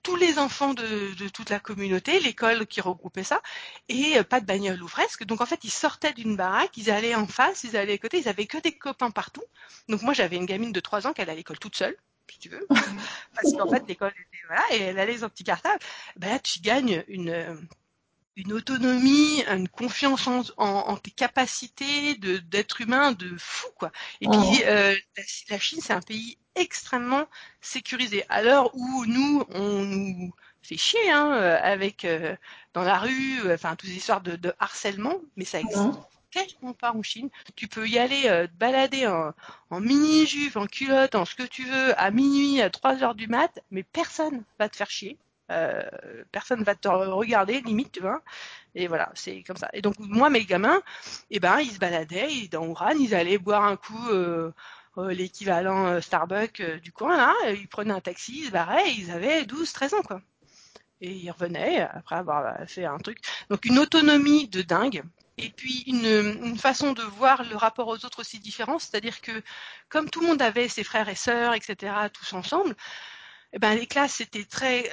tous les enfants de toute la communauté, l'école qui regroupait ça, et pas de bagnole ou presque. Donc en fait, ils sortaient d'une baraque, ils allaient en face, ils allaient à côté, ils avaient que des copains partout. Donc moi, j'avais une gamine de 3 ans qui allait à l'école toute seule, si tu veux, parce qu'en fait, l'école était, voilà, et elle allait en petit cartable. Ben là, tu gagnes une autonomie, une confiance en tes capacités d'être humain de fou, quoi. Et puis, la Chine, c'est un pays extrêmement sécurisé. À l'heure où nous, on nous fait chier, avec dans la rue, enfin, toutes les histoires de harcèlement, mais ça existe tellement pas en Chine. Tu peux y aller te balader en mini-jupe, en culotte, en ce que tu veux, à minuit, à 3 heures du mat, mais personne va te faire chier. Personne va te regarder, limite, tu vois. Et voilà, c'est comme ça. Et donc, moi, mes gamins, ils se baladaient, dans Wuhan, ils allaient boire un coup, l'équivalent Starbucks du coin, là, ils prenaient un taxi, ils se barraient, et ils avaient 12, 13 ans, quoi. Et ils revenaient après avoir fait un truc. Donc, une autonomie de dingue. Et puis, une façon de voir le rapport aux autres aussi différent, c'est-à-dire que, comme tout le monde avait ses frères et sœurs, etc., tous ensemble, les classes étaient très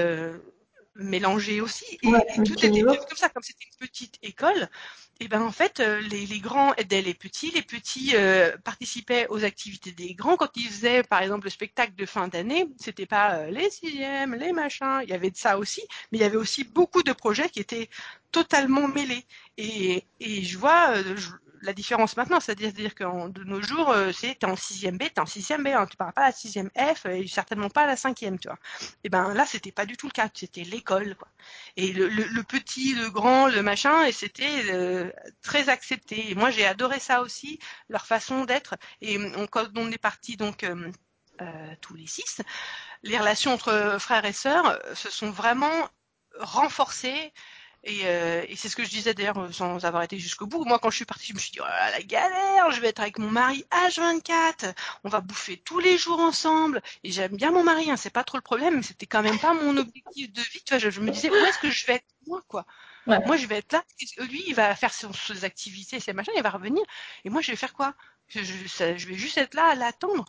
mélangées aussi, et tout était multiniveau. fait comme ça, comme c'était une petite école. En fait, les grands aidaient les petits participaient aux activités des grands. Quand ils faisaient, par exemple, le spectacle de fin d'année, c'était pas les sixièmes, les machins, il y avait de ça aussi, mais il y avait aussi beaucoup de projets qui étaient totalement mêlés. Et je vois la différence maintenant, c'est-à-dire que de nos jours, t'es en 6e B, t'es en 6e B, tu parles pas à la 6e F, et certainement pas à la 5e, tu vois. Là, c'était pas du tout le cas, c'était l'école, quoi. Et le petit, le grand, le machin, et c'était très accepté. Et moi, j'ai adoré ça aussi, leur façon d'être. Et quand on est partis donc tous les 6, les relations entre frères et sœurs se sont vraiment renforcées. Et c'est ce que je disais d'ailleurs sans avoir été jusqu'au bout. Moi, quand je suis partie, je me suis dit, oh là, la galère, je vais être avec mon mari H24, on va bouffer tous les jours ensemble. Et j'aime bien mon mari, c'est pas trop le problème, mais c'était quand même pas mon objectif de vie. Tu vois, je me disais, où est-ce que je vais être moi, quoi. Ouais. Moi, je vais être là. Lui, il va faire ses activités, ses machins, il va revenir. Et moi, je vais faire quoi? Je vais juste être là à l'attendre.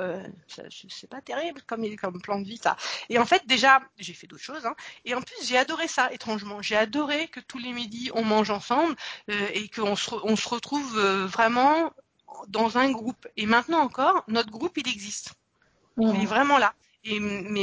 C'est pas terrible comme plan de vie, ça. Et en fait, déjà, j'ai fait d'autres choses. Et en plus, j'ai adoré ça, étrangement. J'ai adoré que tous les midis, on mange ensemble et qu'on se retrouve vraiment dans un groupe. Et maintenant encore, notre groupe, il existe. Il est vraiment là. Et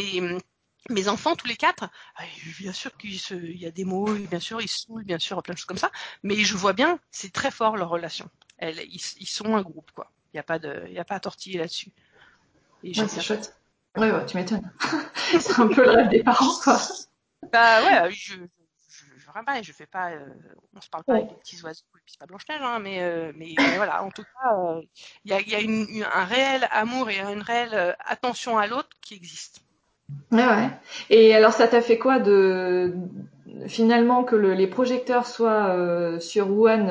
mes enfants, tous les 4, bien sûr il y a des mots, bien sûr ils se saoulent, bien sûr plein de choses comme ça, mais je vois bien, c'est très fort leur relation. Ils sont un groupe, quoi. Il y a pas à tortiller là-dessus. Et Ouais, j'aime c'est bien. chouette. Ouais, ouais, tu m'étonnes. C'est un peu le rêve des parents, quoi. Bah ouais, vraiment, je fais pas, on se parle pas avec Ouais. des petits oiseaux et puis c'est pas Blanche-Neige, mais voilà, en tout cas, il y a un réel amour et une réelle attention à l'autre qui existe. Ouais, ouais. Et alors, ça t'a fait quoi finalement que les projecteurs soient sur Wuhan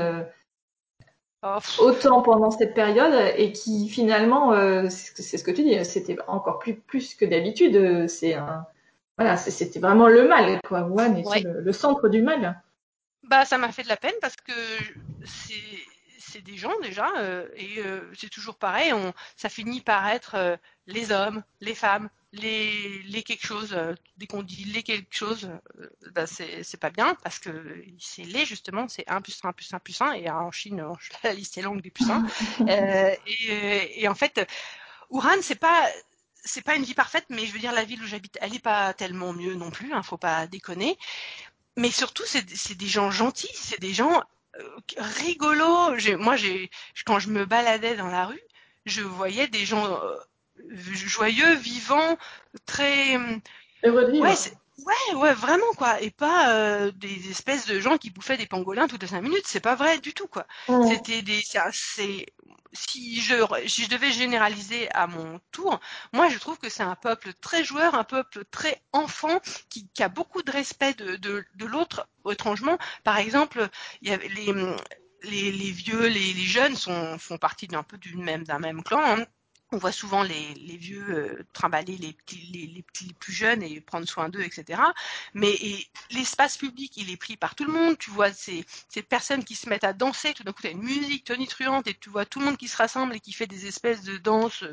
Oh, autant pendant cette période et qui finalement, c'est ce que tu dis, c'était encore plus que d'habitude. Voilà, c'était vraiment le mal, quoi. Wuhan était ouais. le centre du mal. Bah, ça m'a fait de la peine parce que c'est des gens déjà c'est toujours pareil. Ça finit par être les hommes, les femmes, les quelque chose. Dès qu'on dit les quelque chose, c'est pas bien parce que c'est les justement, c'est 1 plus 1 plus 1 plus 1 et en Chine, la liste est longue des plus 1. Et en fait, Wuhan, c'est pas une vie parfaite, mais je veux dire la ville où j'habite, elle est pas tellement mieux non plus. Faut pas déconner. Mais surtout, c'est des gens gentils, c'est des gens rigolos. Quand je me baladais dans la rue, je voyais des gens joyeux, vivants, très, Heureux de ouais, vivre. ouais, vraiment quoi, et pas des espèces de gens qui bouffaient des pangolins toutes les 5 minutes. C'est pas vrai du tout, quoi. Mmh. C'était si je devais généraliser à mon tour, moi je trouve que c'est un peuple très joueur, un peuple très enfant, qui a beaucoup de respect de l'autre. Étrangement, par exemple, il y avait les vieux, les jeunes font partie d'un peu d'un même clan. On voit souvent les vieux trimballer les petits plus jeunes et prendre soin d'eux, etc. Mais l'espace public, il est pris par tout le monde. Tu vois ces personnes qui se mettent à danser. Tout d'un coup, tu as une musique tonitruante et tu vois tout le monde qui se rassemble et qui fait des espèces de danses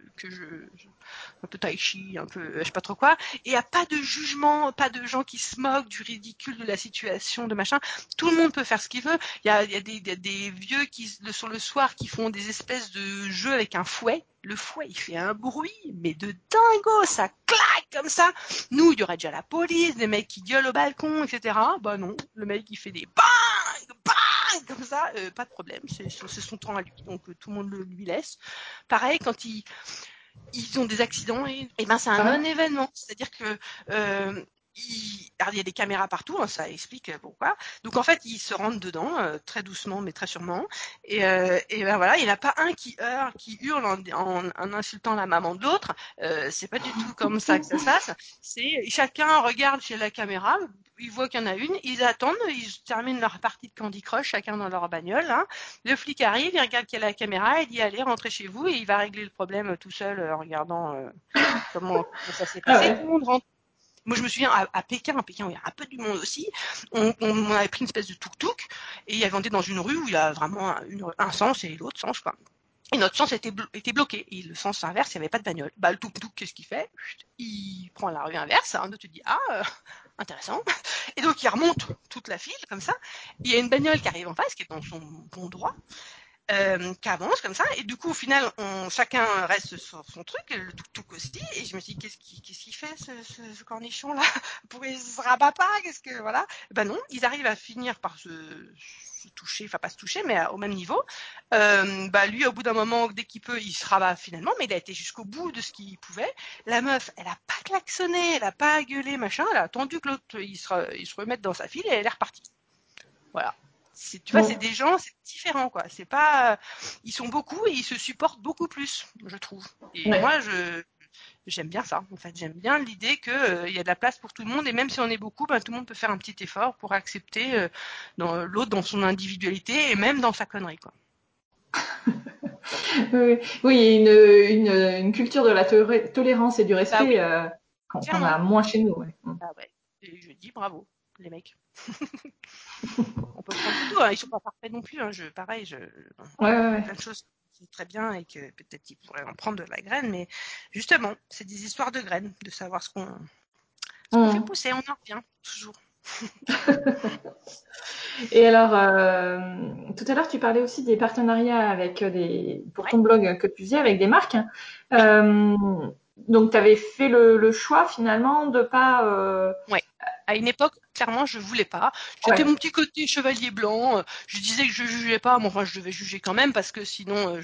un peu tai chi, un peu je sais pas trop quoi. Et il n'y a pas de jugement, pas de gens qui se moquent du ridicule de la situation, de machin. Tout le monde peut faire ce qu'il veut. Il y a des vieux qui sur le soir qui font des espèces de jeux avec un fouet. Le fouet, il fait un bruit, mais de dingo, ça claque comme ça. Nous, il y aurait déjà la police, des mecs qui gueulent au balcon, etc. Bah non, le mec, il fait des bang, bang, comme ça, pas de problème, c'est son temps à lui, donc tout le monde le lui laisse. Pareil, quand ils ont des accidents, et ben c'est un non-événement, c'est-à-dire que alors, il y a des caméras partout, hein, ça explique pourquoi. Donc en fait, ils se rentrent dedans très doucement, mais très sûrement. Et ben voilà, il n'y en a pas un qui hurle en insultant la maman de l'autre. C'est pas du tout comme ça que ça se passe. C'est chacun regarde chez la caméra, ils voient qu'il y en a une, ils attendent, ils terminent leur partie de Candy Crush, chacun dans leur bagnole. Hein. Le flic arrive, il regarde qu'il y a la caméra, il dit allez rentrez chez vous et il va régler le problème tout seul en regardant comment ça s'est passé. Ah ouais. Tout le monde rentre. Moi, je me souviens à Pékin, où il y a un peu du monde aussi, on avait pris une espèce de tuk-tuk et il avait dans une rue où il y a vraiment un sens et l'autre sens, quoi. Et notre sens était bloqué. Et le sens inverse, il n'y avait pas de bagnole. Bah, le tuk-tuk, qu'est-ce qu'il fait? Il prend la rue inverse. Un autre te dit, intéressant. Et donc, il remonte toute la file, comme ça. Il y a une bagnole qui arrive en face, qui est dans son bon droit. Qui avance comme ça, et du coup au final chacun reste sur son truc, le tuk-tuk aussi, et je me suis dit qu'est-ce qu'il fait ce cornichon là, pourquoi il se rabat pas, qu'est-ce que voilà, ben non, ils arrivent à finir par se toucher, enfin pas se toucher, mais au même niveau. Lui au bout d'un moment, dès qu'il peut, il se rabat finalement, mais il a été jusqu'au bout de ce qu'il pouvait. La meuf, elle a pas klaxonné, elle a pas gueulé machin, elle a attendu que l'autre il se remette dans sa file et elle est repartie. Voilà. Tu vois, c'est des gens, c'est différent, quoi. C'est pas, ils sont beaucoup et ils se supportent beaucoup plus, je trouve. Et moi, j'aime bien ça. En fait, j'aime bien l'idée que il y a de la place pour tout le monde et même si on est beaucoup, tout le monde peut faire un petit effort pour accepter l'autre dans son individualité et même dans sa connerie, quoi. Oui, une culture de la tolérance et du respect qu'on a moins chez nous. Ouais. Ah ouais. Et je dis bravo, les mecs. On peut prendre tout, hein. Ils sont pas parfaits non plus. Hein. Pareil, Ouais. plein de choses c'est très bien et que peut-être qu'ils pourraient en prendre de la graine, mais justement, c'est des histoires de graines, de savoir ce qu'on fait pousser, on en revient toujours. Et alors, tout à l'heure, tu parlais aussi des partenariats avec pour ton blog que tu faisais avec des marques. Donc, tu avais fait le choix finalement de pas. Ouais. À une époque, clairement, je voulais pas. C'était mon petit côté chevalier blanc. Je disais que je jugeais pas, mais enfin, je devais juger quand même parce que sinon,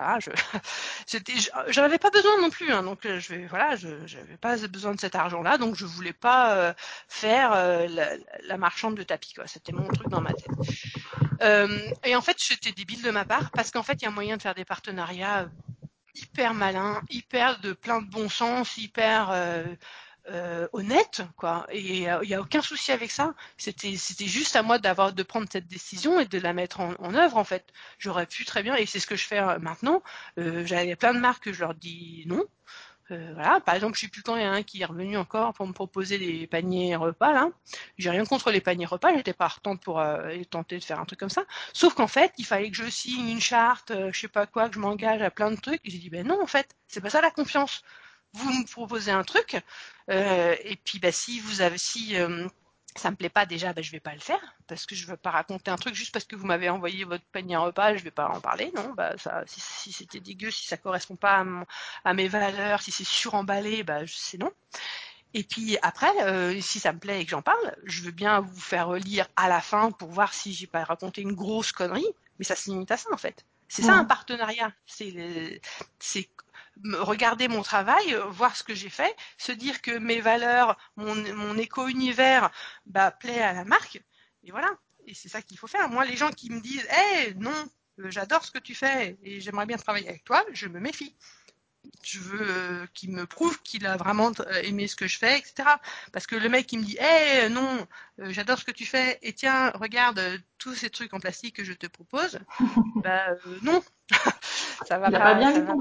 j'en avais pas besoin non plus. Hein, donc, j'avais pas besoin de cet argent-là, donc je voulais pas faire la marchande de tapis. Quoi. C'était mon truc dans ma tête. Et en fait, c'était débile de ma part parce qu'en fait, il y a moyen de faire des partenariats hyper malins, hyper de plein de bon sens, hyper honnête, quoi. Et il y a aucun souci avec ça. C'était juste à moi de prendre cette décision et de la mettre en œuvre, en fait. J'aurais pu très bien, et c'est ce que je fais maintenant. J'avais plein de marques que je leur dis non. Voilà, par exemple, je sais plus quand il y a un qui est revenu encore pour me proposer des paniers repas là. J'ai rien contre les paniers repas, j'étais partante pour tenter de faire un truc comme ça. Sauf qu'en fait, il fallait que je signe une charte, je sais pas quoi, que je m'engage à plein de trucs. Et j'ai dit ben non, en fait, c'est pas ça la confiance. Vous me proposez un truc, et puis si ça me plaît pas déjà, je vais pas le faire parce que je veux pas raconter un truc juste parce que vous m'avez envoyé votre panier repas, je vais pas en parler, non. Si c'était dégueu, si ça correspond pas à mes valeurs, si c'est suremballé, c'est non. Et puis après, si ça me plaît et que j'en parle, je veux bien vous faire lire à la fin pour voir si j'ai pas raconté une grosse connerie, mais ça se limite à ça en fait. C'est ça un partenariat. C'est regarder mon travail, voir ce que j'ai fait, se dire que mes valeurs, mon éco-univers, plaît à la marque, et voilà. Et c'est ça qu'il faut faire. Moi, les gens qui me disent, non, j'adore ce que tu fais et j'aimerais bien travailler avec toi, je me méfie. Je veux qu'il me prouve qu'il a vraiment aimé ce que je fais, etc. Parce que le mec qui me dit, non, j'adore ce que tu fais, et tiens, regarde tous ces trucs en plastique que je te propose, non, ça va Il n'a pas bien lu ton blog.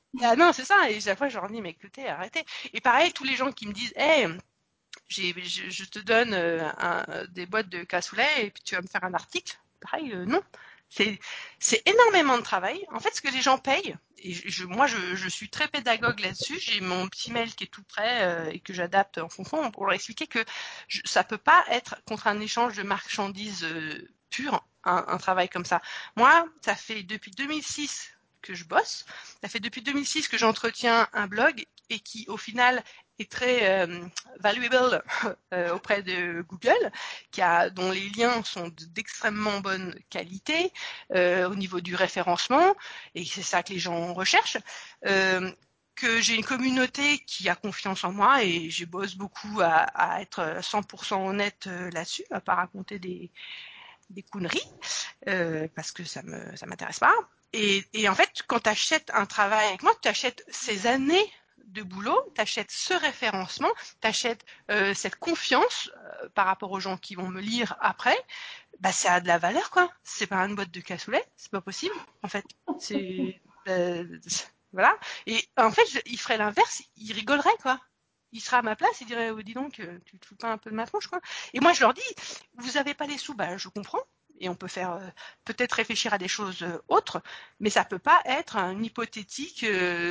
Ah non, c'est ça. Et chaque fois, je leur dis, mais écoutez, arrêtez. Et pareil, tous les gens qui me disent, hey, je te donne des boîtes de cassoulet et puis tu vas me faire un article. Pareil, non. C'est, c'est énormément de travail. En fait, ce que les gens payent, et moi, je suis très pédagogue là-dessus. J'ai mon petit mail qui est tout prêt et que j'adapte en fonction pour leur expliquer que ça peut pas être contre un échange de marchandises pure, un travail comme ça. Moi, ça fait depuis 2006 que je bosse. Ça fait depuis 2006 que j'entretiens un blog et qui, au final, est très valuable auprès de Google, dont les liens sont d'extrêmement bonne qualité au niveau du référencement, et c'est ça que les gens recherchent. Que j'ai une communauté qui a confiance en moi et je bosse beaucoup à être 100% honnête là-dessus, à pas raconter des conneries, parce que ça m'intéresse pas. Et en fait, quand tu achètes un travail avec moi, tu achètes ces années de boulot, tu achètes ce référencement, tu achètes cette confiance par rapport aux gens qui vont me lire après, bah ça a de la valeur quoi. C'est pas une boîte de cassoulet, c'est pas possible en fait. C'est voilà. Et en fait, il ferait l'inverse, il rigolerait quoi. Il serait à ma place, il dirait oh, dis donc, tu te fous pas un peu de ma tronche quoi. Et moi je leur dis, vous avez pas les sous, bah je comprends. Et on peut faire peut-être réfléchir à des choses autres, mais ça peut pas être un hypothétique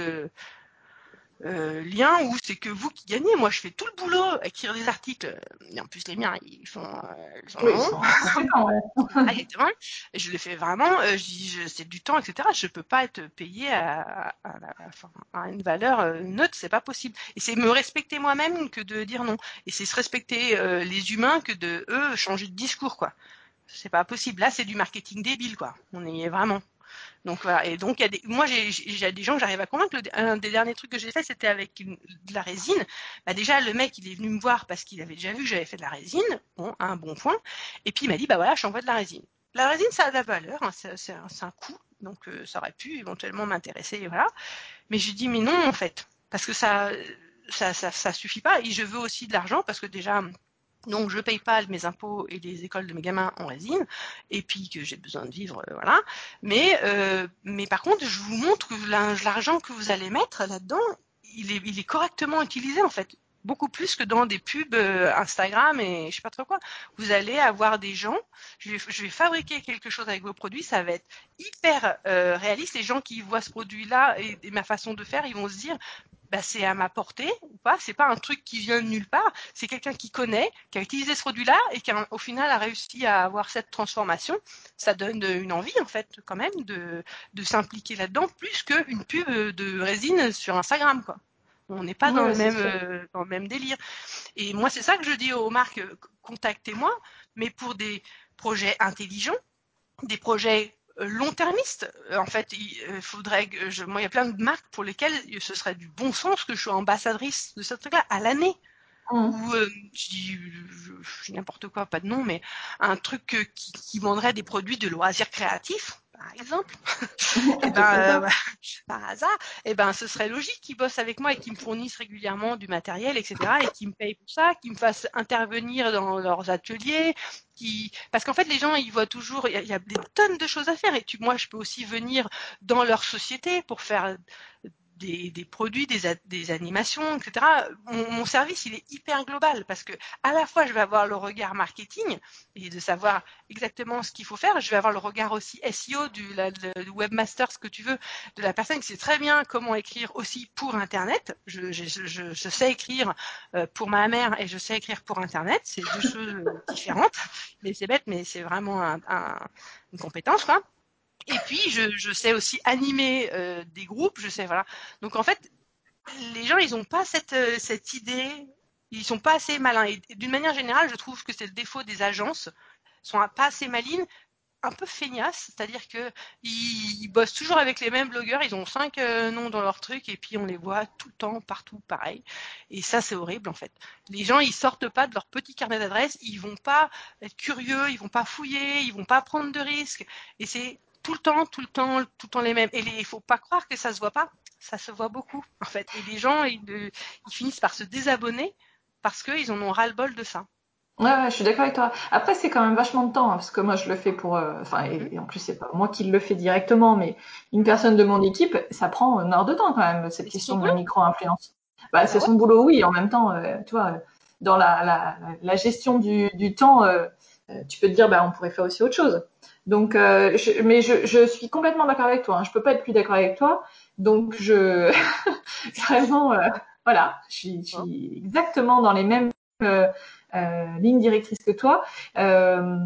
lien où c'est que vous qui gagnez. Moi, je fais tout le boulot, écrire des articles. Et en plus, les miens, ils sont Oui, ils longs. sont conséquents, ouais. Ah, exactement. Et je le fais vraiment. C'est du temps, etc. Je peux pas être payé à une valeur neutre. C'est pas possible. Et c'est me respecter moi-même que de dire non. Et c'est se respecter les humains que de eux changer de discours, quoi. C'est pas possible. Là, c'est du marketing débile, quoi. On y est vraiment. Donc voilà. Et donc, moi, j'ai des gens que j'arrive à convaincre. Un des derniers trucs que j'ai fait, c'était avec de la résine. Bah, déjà, le mec, il est venu me voir parce qu'il avait déjà vu que j'avais fait de la résine. Bon, un bon point. Et puis, il m'a dit, bah voilà, je t'envoie de la résine. La résine, ça a de la valeur. Hein, c'est un coût. Donc, ça aurait pu éventuellement m'intéresser. Voilà. Mais j'ai dit, mais non, en fait. Parce que ça suffit pas. Et je veux aussi de l'argent parce que déjà, donc je paye pas mes impôts et les écoles de mes gamins en résine, et puis que j'ai besoin de vivre, voilà. Mais par contre, je vous montre que l'argent que vous allez mettre là-dedans, il est correctement utilisé en fait. Beaucoup plus que dans des pubs Instagram et je sais pas trop quoi. Vous allez avoir des gens, je vais fabriquer quelque chose avec vos produits, ça va être hyper réaliste. Les gens qui voient ce produit-là et ma façon de faire, ils vont se dire, bah, c'est à ma portée ou pas. C'est pas un truc qui vient de nulle part. C'est quelqu'un qui connaît, qui a utilisé ce produit-là et qui au final a réussi à avoir cette transformation. Ça donne une envie en fait quand même de s'impliquer là-dedans plus qu'une pub de résine sur Instagram quoi. On n'est pas Ouais, c'est sûr. dans le même délire. Et moi c'est ça que je dis aux marques, contactez-moi, mais pour des projets intelligents, des projets long-termistes. En fait, il faudrait que moi, il y a plein de marques pour lesquelles ce serait du bon sens que je sois ambassadrice de ce truc-là à l'année. Ou je dis n'importe quoi, pas de nom, mais un truc qui vendrait des produits de loisirs créatifs, par exemple. Et Pourquoi ben, pas? par hasard, et ben, ce serait logique qu'ils bossent avec moi et qu'ils me fournissent régulièrement du matériel, etc., et qu'ils me payent pour ça, qu'ils me fassent intervenir dans leurs ateliers, parce qu'en fait, les gens, ils voient toujours, il y a des tonnes de choses à faire, et moi, je peux aussi venir dans leur société pour faire des produits, des animations, etc. Mon service, il est hyper global parce que à la fois, je vais avoir le regard marketing et de savoir exactement ce qu'il faut faire. Je vais avoir le regard aussi SEO du webmaster, ce que tu veux, de la personne qui sait très bien comment écrire aussi pour Internet. Je sais écrire pour ma mère et je sais écrire pour Internet. C'est deux choses différentes. Mais c'est bête, mais c'est vraiment une compétence, quoi. Et puis, je sais aussi animer des groupes, je sais, voilà. Donc, en fait, les gens, ils n'ont pas cette idée, ils sont pas assez malins. Et d'une manière générale, je trouve que c'est le défaut des agences, sont pas assez malines, un peu feignasses, c'est-à-dire que ils bossent toujours avec les mêmes blogueurs, ils ont 5 noms dans leur truc, et puis on les voit tout le temps, partout, pareil. Et ça, c'est horrible, en fait. Les gens, ils sortent pas de leur petit carnet d'adresses, ils vont pas être curieux, ils vont pas fouiller, ils vont pas prendre de risques. Et c'est tout le temps, tout le temps, tout le temps les mêmes. Et il faut pas croire que ça se voit pas. Ça se voit beaucoup, en fait. Et les gens, ils finissent par se désabonner parce qu'ils en ont ras-le-bol de ça. Ouais, je suis d'accord avec toi. Après, c'est quand même vachement de temps, hein, parce que moi, je le fais pour, et en plus, c'est pas moi qui le fais directement, mais une personne de mon équipe, ça prend une heure de temps quand même, cette Mais c'est question ton de la boulot. micro-influence. Bah, Bah c'est ouais. son boulot, oui. En même temps, tu vois, dans la gestion du temps, tu peux te dire, bah, on pourrait faire aussi autre chose. Donc, je suis complètement d'accord avec toi. Hein. Je peux pas être plus d'accord avec toi. Donc, vraiment, voilà, je Bon. suis exactement dans les mêmes euh, lignes directrices que toi. Euh,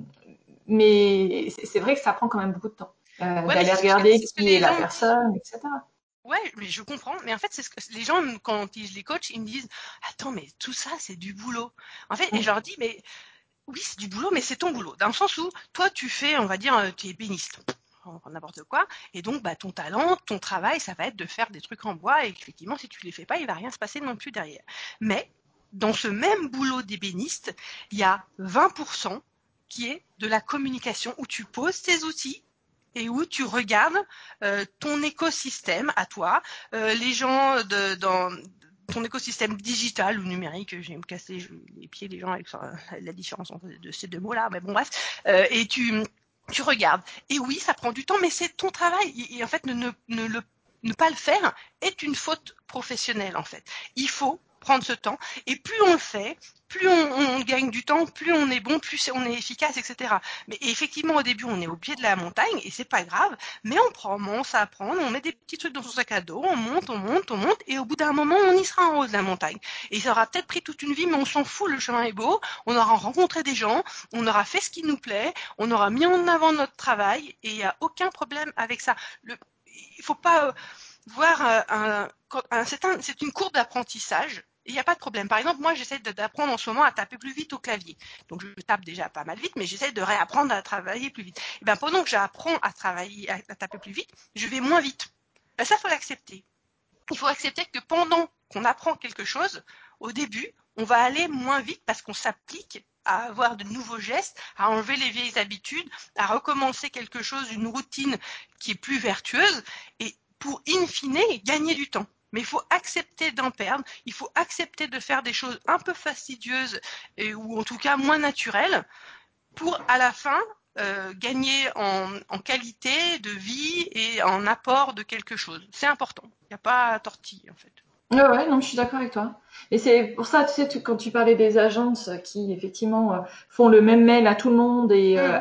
mais c'est vrai que ça prend quand même beaucoup de temps Ouais, mais d'aller c'est regarder ce que qui est les la gens me disent. personne, etc. Ouais, mais je comprends. Mais en fait, c'est ce que les gens, quand je les coach, ils me disent, attends, mais tout ça, c'est du boulot. En fait, et je leur dis, mais oui, c'est du boulot, mais c'est ton boulot. Dans le sens où, toi, tu fais, on va dire, tu es béniste. N'importe quoi. Et donc, bah, ton talent, ton travail, ça va être de faire des trucs en bois. Et effectivement, si tu les fais pas, il va rien se passer non plus derrière. Mais, dans ce même boulot d'ébéniste, il y a 20% qui est de la communication où tu poses tes outils et où tu regardes ton écosystème à toi, les gens dans ton écosystème digital ou numérique, je vais me casser les pieds des gens avec la différence entre de ces deux mots-là, mais bon bref, et tu regardes. Et oui, ça prend du temps, mais c'est ton travail. Et en fait, ne pas le faire est une faute professionnelle, en fait. Il faut prendre ce temps, et plus on le fait, plus on gagne du temps, plus on est bon, plus on est efficace, etc. Mais effectivement, au début, on est au pied de la montagne, et c'est pas grave, mais on commence à apprendre, on met des petits trucs dans son sac à dos, on monte, et au bout d'un moment, on y sera en haut de la montagne. Et ça aura peut-être pris toute une vie, mais on s'en fout, le chemin est beau, on aura rencontré des gens, on aura fait ce qui nous plaît, on aura mis en avant notre travail, et il n'y a aucun problème avec ça. Il faut pas voir c'est une courbe d'apprentissage. Il n'y a pas de problème. Par exemple, moi, j'essaie d'apprendre en ce moment à taper plus vite au clavier. Donc, je tape déjà pas mal vite, mais j'essaie de réapprendre à travailler plus vite. Et bien, pendant que j'apprends à travailler, à taper plus vite, je vais moins vite. Ben, ça, faut l'accepter. Il faut accepter que pendant qu'on apprend quelque chose, au début, on va aller moins vite parce qu'on s'applique à avoir de nouveaux gestes, à enlever les vieilles habitudes, à recommencer quelque chose, une routine qui est plus vertueuse, et pour in fine gagner du temps. Mais il faut accepter d'en perdre, il faut accepter de faire des choses un peu fastidieuses ou en tout cas moins naturelles pour à la fin gagner en qualité de vie et en apport de quelque chose. C'est important. Il n'y a pas à tortiller en fait. Ouais, non, je suis d'accord avec toi. Et c'est pour ça, tu sais, quand tu parlais des agences qui effectivement font le même mail à tout le monde et Mmh.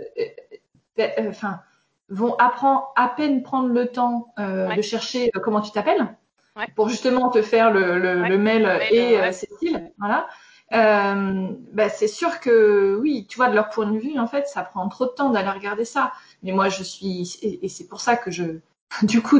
enfin vont apprendre à peine prendre le temps Ouais, de chercher comment tu t'appelles ouais, pour justement te faire ouais. le mail Le mail, et ouais. Cécile, voilà. Bah, c'est sûr que oui, tu vois, de leur point de vue, en fait, ça prend trop de temps d'aller regarder ça. Mais moi, je suis et c'est pour ça que du coup,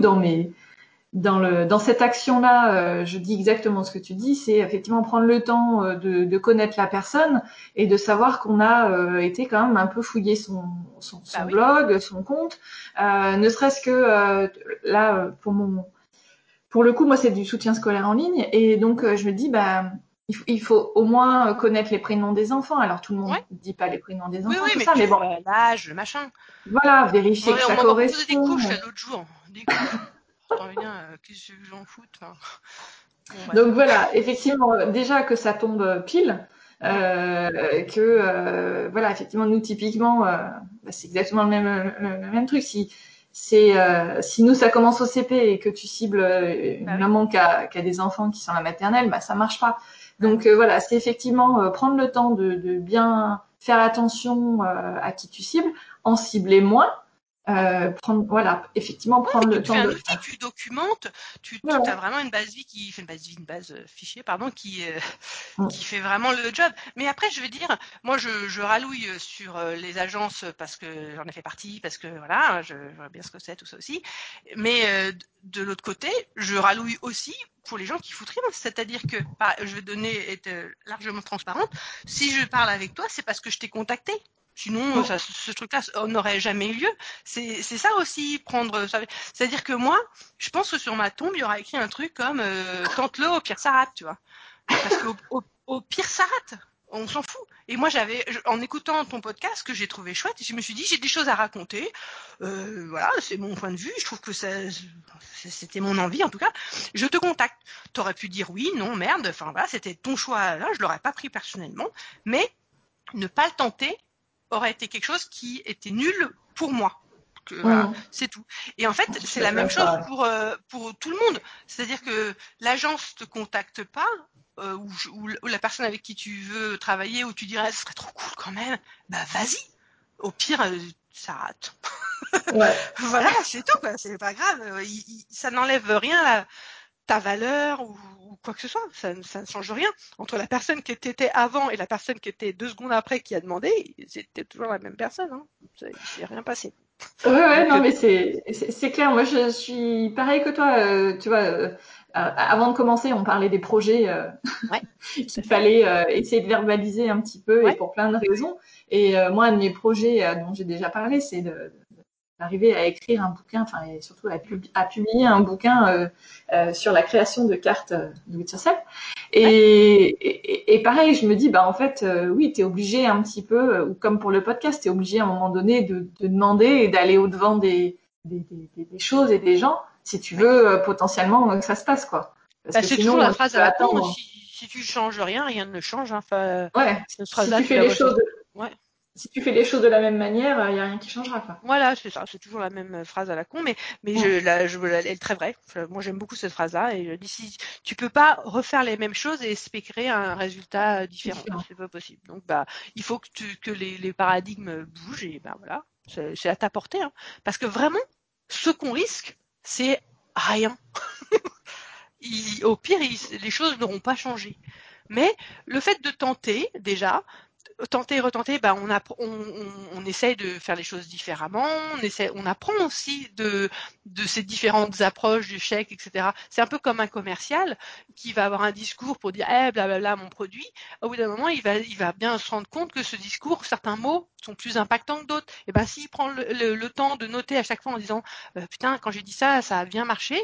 dans cette action-là, je dis exactement ce que tu dis, c'est effectivement prendre le temps de connaître la personne et de savoir qu'on a été quand même un peu fouiller Bah son oui. blog, son compte, ne serait-ce que là pour le coup, moi c'est du soutien scolaire en ligne et donc je me dis bah il faut au moins connaître les prénoms des enfants. Alors tout le monde Ouais. ne dit pas les prénoms des Oui, enfants, oui, tout mais ça, tu mais bon, vois l'âge, le machin. voilà, vérifier que On ça m'envoie proposer des couches correspond. l'autre jour. Des couches. T'en viens, qu'est-ce que j'en fous enfin, bon, bref. Donc voilà, effectivement, déjà que ça tombe pile, Mm. que voilà, effectivement, nous typiquement, bah, c'est exactement le même truc. Si nous ça commence au CP et que tu cibles Bah une oui. maman qui a des enfants qui sont à la maternelle, bah ça marche pas. Bah Donc non. voilà, c'est effectivement prendre le temps de bien faire attention à qui tu cibles, en cibler moins, voilà, effectivement Ouais, prendre mais le tu fais temps un de le outil, faire. tu documentes, Ouais, as ouais. vraiment une base vie qui fait une base fichier, pardon, Mm. qui fait vraiment le job. Mais après, je veux dire, moi, je rallouille sur les agences parce que j'en ai fait partie, parce que voilà, je vois bien ce que c'est, tout ça aussi. Mais de l'autre côté, je rallouille aussi pour les gens qui foutent rien. C'est-à-dire que, je vais être largement transparente. Si je parle avec toi, c'est parce que je t'ai contacté. Sinon, Mm. ce truc-là n'aurait jamais eu lieu. C'est ça aussi, prendre. C'est-à-dire que moi, je pense que sur ma tombe, il y aura écrit un truc comme tente-le, au pire ça rate, tu vois. Parce qu'au au pire ça rate. On s'en fout. Et moi, en écoutant ton podcast, que j'ai trouvé chouette, je me suis dit, j'ai des choses à raconter. Voilà, c'est mon point de vue. Je trouve que c'était mon envie, en tout cas. Je te contacte. T'aurais pu dire oui, non, merde. Enfin, voilà, c'était ton choix. Là, je l'aurais pas pris personnellement. Mais ne pas le tenter aurait été quelque chose qui était nul pour moi. Voilà, c'est tout. Et en fait, c'est la même chose pour tout le monde. C'est-à-dire que l'agence te contacte pas, ou la personne avec qui tu veux travailler, où tu dirais ce serait trop cool quand même, bah vas-y. Au pire, ça rate. Ouais. Voilà, c'est tout, quoi. C'est pas grave. Ça n'enlève rien à ta valeur ou quoi que ce soit. Ça ne change rien. Entre la personne qui était avant et la personne qui était 2 secondes après qui a demandé, c'était toujours la même personne. Hein. Il s'est rien passé. Ouais, non, Donc, mais c'est clair. Moi, je suis pareil que toi. Tu vois, avant de commencer, on parlait des projets ouais, tout à qu'il fait. fallait essayer de verbaliser un petit peu et Ouais. pour plein de raisons. Et moi, un de mes projets dont j'ai déjà parlé, c'est d'arriver à écrire un bouquin, enfin, et surtout à publier un bouquin sur la création de cartes do it yourself. Ouais. Et pareil, je me dis, bah en fait, oui, t'es obligé un petit peu, ou comme pour le podcast, t'es obligé à un moment donné de demander et d'aller au devant des choses et des gens, si tu Ouais. veux potentiellement que ça se passe, quoi. Parce Bah, que c'est toujours la sinon, tu phrase peux à la con. attendre. Si tu changes rien, rien ne change. Hein. Enfin, Ouais. cette Si phrase-là, tu tu fais la les vois sur. choses, Ouais. si tu fais les choses de la même manière, il y a rien qui changera, quoi. Voilà, c'est ça. C'est toujours la même phrase à la con, mais Mm. elle est très vraie. Moi, j'aime beaucoup cette phrase-là. Et je dis, si tu peux pas refaire les mêmes choses et espérer un résultat différent, Différent. c'est pas possible. Donc, bah, il faut que les paradigmes bougent et ben voilà, c'est à ta portée. Hein. Parce que vraiment, ce qu'on risque, c'est rien. Au pire, les choses n'auront pas changé. Mais le fait de tenter, déjà, tenter et retenter, bah on essaye de faire les choses différemment, on apprend aussi de ces différentes approches du chèque, etc. C'est un peu comme un commercial qui va avoir un discours pour dire blablabla mon produit. Au bout d'un moment, il va bien se rendre compte que ce discours, certains mots sont plus impactants que d'autres. Et ben s'il prend le temps de noter à chaque fois en disant putain quand j'ai dit ça, ça a bien marché,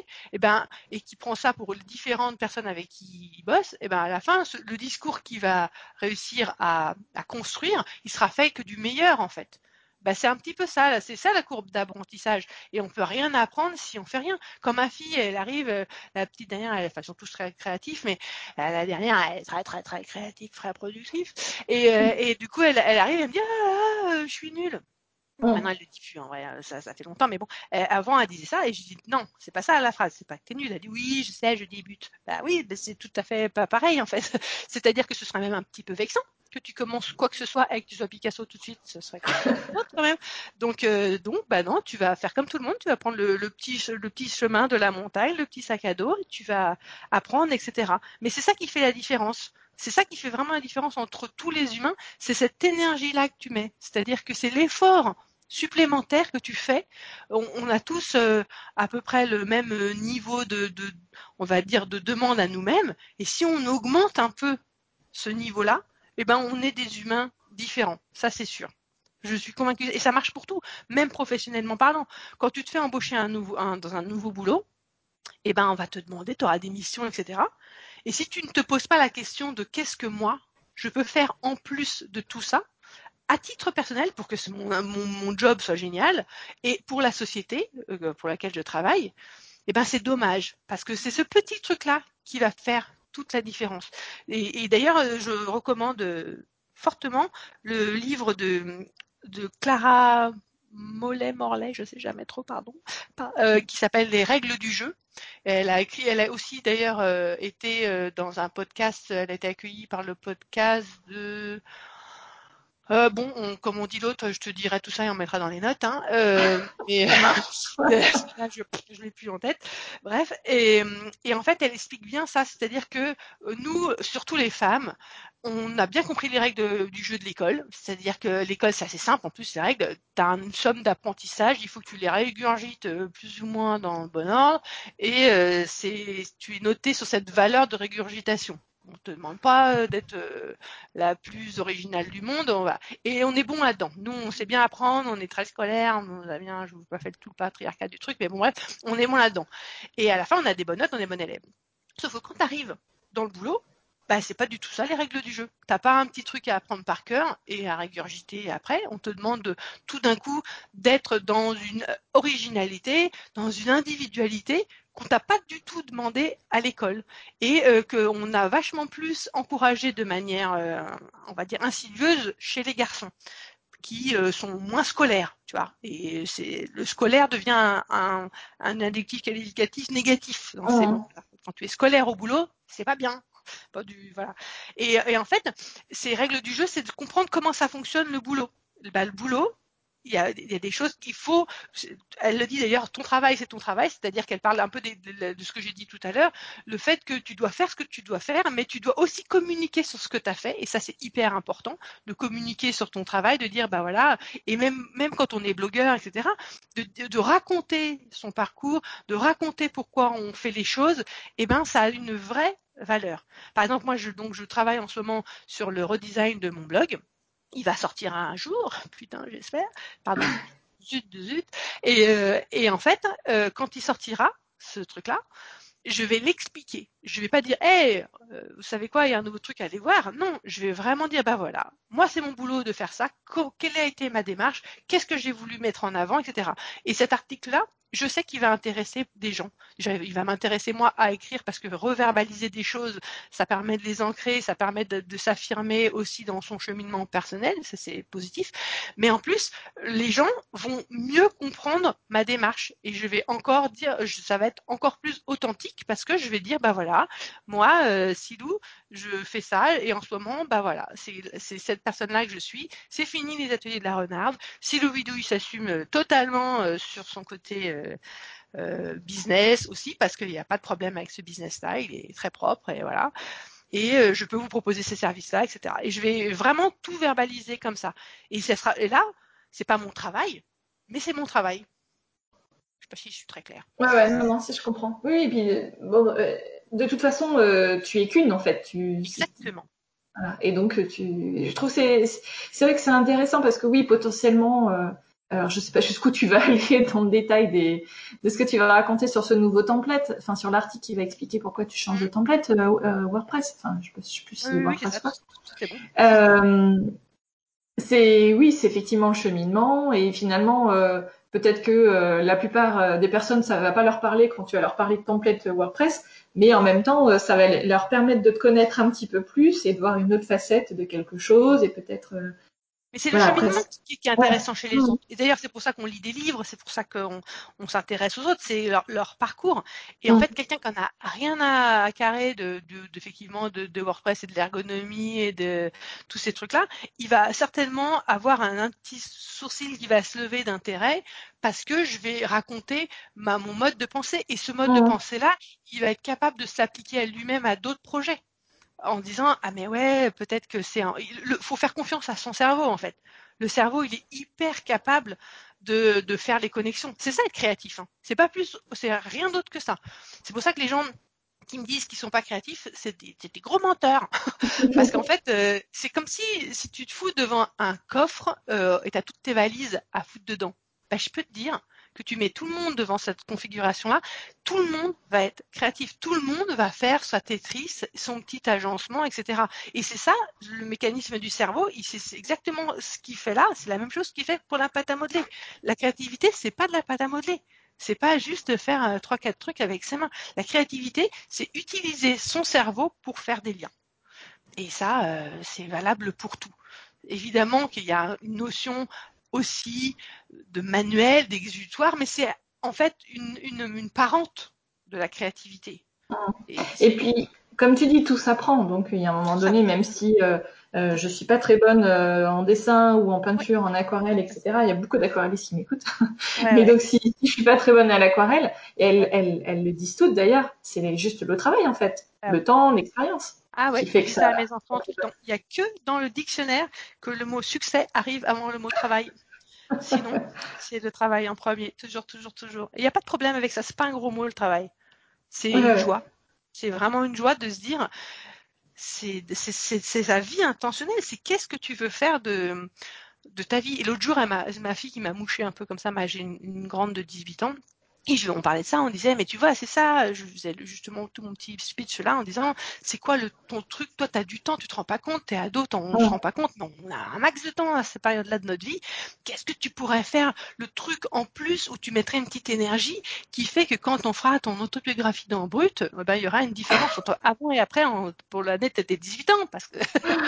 et qu'il prend ça pour les différentes personnes avec qui il bosse, et ben à la fin le discours qu'il va réussir à construire, il sera fait que du meilleur en fait. Bah, c'est un petit peu ça, c'est ça la courbe d'apprentissage. Et on peut rien apprendre si on fait rien. Quand ma fille, elle arrive, la petite dernière, enfin surtout très créatif, mais la dernière, elle est très très très créative, très productive. Et du coup, elle arrive, elle me dit je suis nulle. Mm. Maintenant, elle le dit plus, en vrai, ça fait longtemps, mais bon, avant, elle disait ça, et je dis, non, c'est pas ça la phrase, c'est pas que t'es nul. Elle dit, oui, je sais, je débute. Bah oui, mais c'est tout à fait pas pareil, en fait. C'est-à-dire que ce serait même un petit peu vexant que tu commences quoi que ce soit et que tu sois Picasso tout de suite, ce serait quelque chose d'autre quand même. Donc, bah non, tu vas faire comme tout le monde, tu vas prendre le petit chemin de la montagne, le petit sac à dos, et tu vas apprendre, etc. Mais c'est ça qui fait la différence. C'est ça qui fait vraiment la différence entre tous les humains, c'est cette énergie-là que tu mets. C'est-à-dire que c'est l'effort supplémentaire que tu fais. On a tous à peu près le même niveau on va dire, de demande à nous-mêmes. Et si on augmente un peu ce niveau-là, eh ben, on est des humains différents. Ça, c'est sûr. Je suis convaincue. Et ça marche pour tout, même professionnellement parlant. Quand tu te fais embaucher dans un nouveau boulot, eh ben, on va te demander, tu auras des missions, etc. Et si tu ne te poses pas la question de qu'est-ce que moi, je peux faire en plus de tout ça, à titre personnel, pour que mon job soit génial, et pour la société pour laquelle je travaille, eh ben c'est dommage, parce que c'est ce petit truc-là qui va faire toute la différence. Et d'ailleurs, je recommande fortement le livre de Clara Morley, je sais jamais trop, pardon, qui s'appelle Les règles du jeu. Elle a aussi d'ailleurs été dans un podcast, elle a été accueillie par le podcast de comme on dit l'autre, je te dirai tout ça et on mettra dans les notes. Hein. Mais Ça marche. là, je l'ai plus en tête. Bref, et en fait, elle explique bien ça, c'est-à-dire que nous, surtout les femmes, on a bien compris les règles du jeu de l'école. C'est-à-dire que l'école, c'est assez simple. En plus, ces règles, tu as une somme d'apprentissage. Il faut que tu les régurgites plus ou moins dans le bon ordre. Et tu es noté sur cette valeur de régurgitation. On te demande pas d'être la plus originale du monde. Et on est bon là-dedans. Nous, on sait bien apprendre, on est très scolaire, on a bien, je vous ai pas fait tout le patriarcat du truc, mais bon bref, on est bon là-dedans. Et à la fin, on a des bonnes notes, on est bon élève. Sauf que quand tu arrives dans le boulot, bah c'est pas du tout ça les règles du jeu. T'as pas un petit truc à apprendre par cœur et à régurgiter après. On te demande tout d'un coup d'être dans une originalité, dans une individualité qu'on t'a pas du tout demandé à l'école et qu'on a vachement plus encouragé de manière, on va dire, insidieuse chez les garçons qui sont moins scolaires, tu vois. Et le scolaire devient un adjectif qualificatif négatif dans ces moments. Quand tu es scolaire au boulot, c'est pas bien. Pas voilà. Et en fait, ces règles du jeu, c'est de comprendre comment ça fonctionne le boulot. Le boulot, il y a des choses qu'il faut. Elle le dit d'ailleurs, ton travail, c'est ton travail, c'est-à-dire qu'elle parle un peu de ce que j'ai dit tout à l'heure, le fait que tu dois faire ce que tu dois faire, mais tu dois aussi communiquer sur ce que tu as fait, et ça c'est hyper important, de communiquer sur ton travail, de dire bah voilà, et même quand on est blogueur, etc., de raconter son parcours, de raconter pourquoi on fait les choses, et ben ça a une vraie valeur. Par exemple, moi je travaille en ce moment sur le redesign de mon blog. Il va sortir un jour, putain, j'espère. Pardon, zut. Et en fait, quand il sortira, ce truc-là, je vais l'expliquer. Je vais pas dire, hey, vous savez quoi, il y a un nouveau truc à aller voir. Non, je vais vraiment dire, bah voilà, moi c'est mon boulot de faire ça. Quelle a été ma démarche? Qu'est-ce que j'ai voulu mettre en avant, etc. Et cet article-là, je sais qu'il va intéresser des gens. Il va m'intéresser moi à écrire parce que reverbaliser des choses, ça permet de les ancrer, ça permet de s'affirmer aussi dans son cheminement personnel, ça c'est positif. Mais en plus, les gens vont mieux comprendre ma démarche et je vais encore dire, ça va être encore plus authentique parce que je vais dire, bah voilà, moi, Silou, je fais ça et en ce moment, bah voilà, c'est cette personne-là que je suis. C'est fini les ateliers de la renarde. Silou Bidou, il s'assume totalement sur son côté business aussi parce qu'il n'y a pas de problème avec ce business-là, il est très propre et voilà. Et je peux vous proposer ces services-là, etc. Et je vais vraiment tout verbaliser comme ça. Et là, c'est pas mon travail, mais c'est mon travail. Je sais pas si je suis très claire. Ouais, non, si je comprends. Oui, et puis bon, de toute façon, tu es qu'une en fait. Exactement. Voilà. Et donc je trouve c'est vrai que c'est intéressant parce que oui, potentiellement, alors je sais pas jusqu'où tu vas aller dans le détail de ce que tu vas raconter sur ce nouveau template, enfin sur l'article qui va expliquer pourquoi tu changes de template WordPress. Enfin, je sais plus si Oui, WordPress c'est pas. ça. C'est bon. C'est effectivement le cheminement et finalement peut-être que la plupart des personnes ça va pas leur parler quand tu vas leur parler de template WordPress, mais en même temps ça va leur permettre de te connaître un petit peu plus et de voir une autre facette de quelque chose et peut-être Mais c'est le voilà après cheminement qui est ouais. intéressant chez les autres. Et d'ailleurs, c'est pour ça qu'on lit des livres, c'est pour ça qu'on s'intéresse aux autres, c'est leur parcours. Et en fait, quelqu'un qui en a rien à carrer effectivement de WordPress et de l'ergonomie et de tous ces trucs-là, il va certainement avoir un petit sourcil qui va se lever d'intérêt parce que je vais raconter mon mode de pensée. Et ce mode de pensée-là, il va être capable de s'appliquer à lui-même à d'autres projets en disant ah mais ouais peut-être que faut faire confiance à son cerveau en fait. Le cerveau il est hyper capable de faire les connexions. C'est ça être créatif. Hein. C'est rien d'autre que ça. C'est pour ça que les gens qui me disent qu'ils sont pas créatifs, c'est des gros menteurs. Parce qu'en fait, c'est comme si tu te fous devant un coffre et t'as toutes tes valises à foutre dedans. Ben, je peux te dire que tu mets tout le monde devant cette configuration-là, tout le monde va être créatif, tout le monde va faire sa Tetris, son petit agencement, etc. Et c'est ça, le mécanisme du cerveau, c'est exactement ce qu'il fait là, c'est la même chose qu'il fait pour la pâte à modeler. La créativité, c'est pas de la pâte à modeler. C'est pas juste faire 3-4 trucs avec ses mains. La créativité, c'est utiliser son cerveau pour faire des liens. Et ça, c'est valable pour tout. Évidemment qu'il y a une notion aussi de manuel, d'exutoire, mais c'est en fait une parente de la créativité. Et puis comme tu dis tout s'apprend donc il y a un moment donné même si je suis pas très bonne en dessin ou en peinture, en aquarelle, etc. Il y a beaucoup d'aquarellistes qui m'écoutent. Mais donc si je suis pas très bonne à l'aquarelle, et elles le disent toutes d'ailleurs, c'est juste le travail en fait, le temps, l'expérience Ah ouais, qui fait je que dis ça. ça à mes enfants tout le temps. Il n'y a que dans le dictionnaire que le mot succès arrive avant le mot travail. Sinon, c'est le travail en premier, toujours. Et il n'y a pas de problème avec ça, c'est pas un gros mot le travail. C'est une joie. C'est vraiment une joie de se dire, c'est sa vie intentionnelle, c'est qu'est-ce que tu veux faire de ta vie. Et l'autre jour, ma fille qui m'a mouché un peu comme ça, j'ai une grande de 18 ans, Et on parlait de ça, on disait, mais tu vois, c'est ça, je faisais justement tout mon petit speech là en disant, c'est quoi ton truc, toi t'as du temps, tu te rends pas compte, t'es ado, on se rend pas compte, mais on a un max de temps à cette période-là de notre vie, qu'est-ce que tu pourrais faire, le truc en plus où tu mettrais une petite énergie qui fait que quand on fera ton autobiographie dans Brut, ben, il y aura une différence entre avant et après, pour l'année t'étais 18 ans, parce que...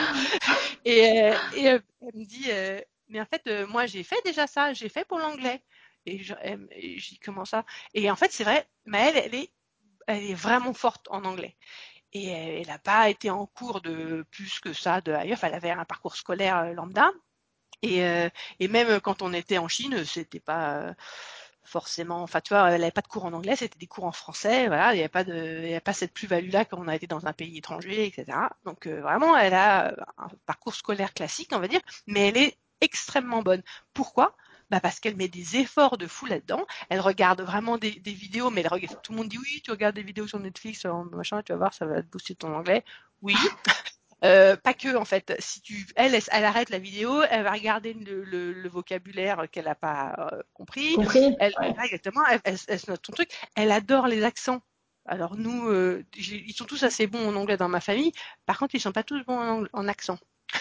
elle me dit, mais en fait, moi j'ai fait déjà ça, j'ai fait pour l'anglais. Et j'ai dit comment ça? Et en fait, c'est vrai, mais elle est vraiment forte en anglais. Et elle n'a pas été en cours de plus que ça de ailleurs. Enfin, elle avait un parcours scolaire lambda. Et même quand on était en Chine, c'était pas forcément. Enfin, tu vois, elle n'avait pas de cours en anglais, c'était des cours en français. Voilà, il n'y avait pas cette plus-value là quand on a été dans un pays étranger, etc. Donc vraiment, elle a un parcours scolaire classique, on va dire, mais elle est extrêmement bonne. Pourquoi? Bah parce qu'elle met des efforts de fou là-dedans. Elle regarde vraiment des vidéos, mais tout le monde dit oui, tu regardes des vidéos sur Netflix, machin, tu vas voir, ça va te booster ton anglais. Oui, pas que en fait. Si elle arrête la vidéo, elle va regarder le vocabulaire qu'elle n'a pas compris. Ouais. Exactement, elle se note son truc. Elle adore les accents. Alors nous, ils sont tous assez bons en anglais dans ma famille. Par contre, ils sont pas tous bons en accent.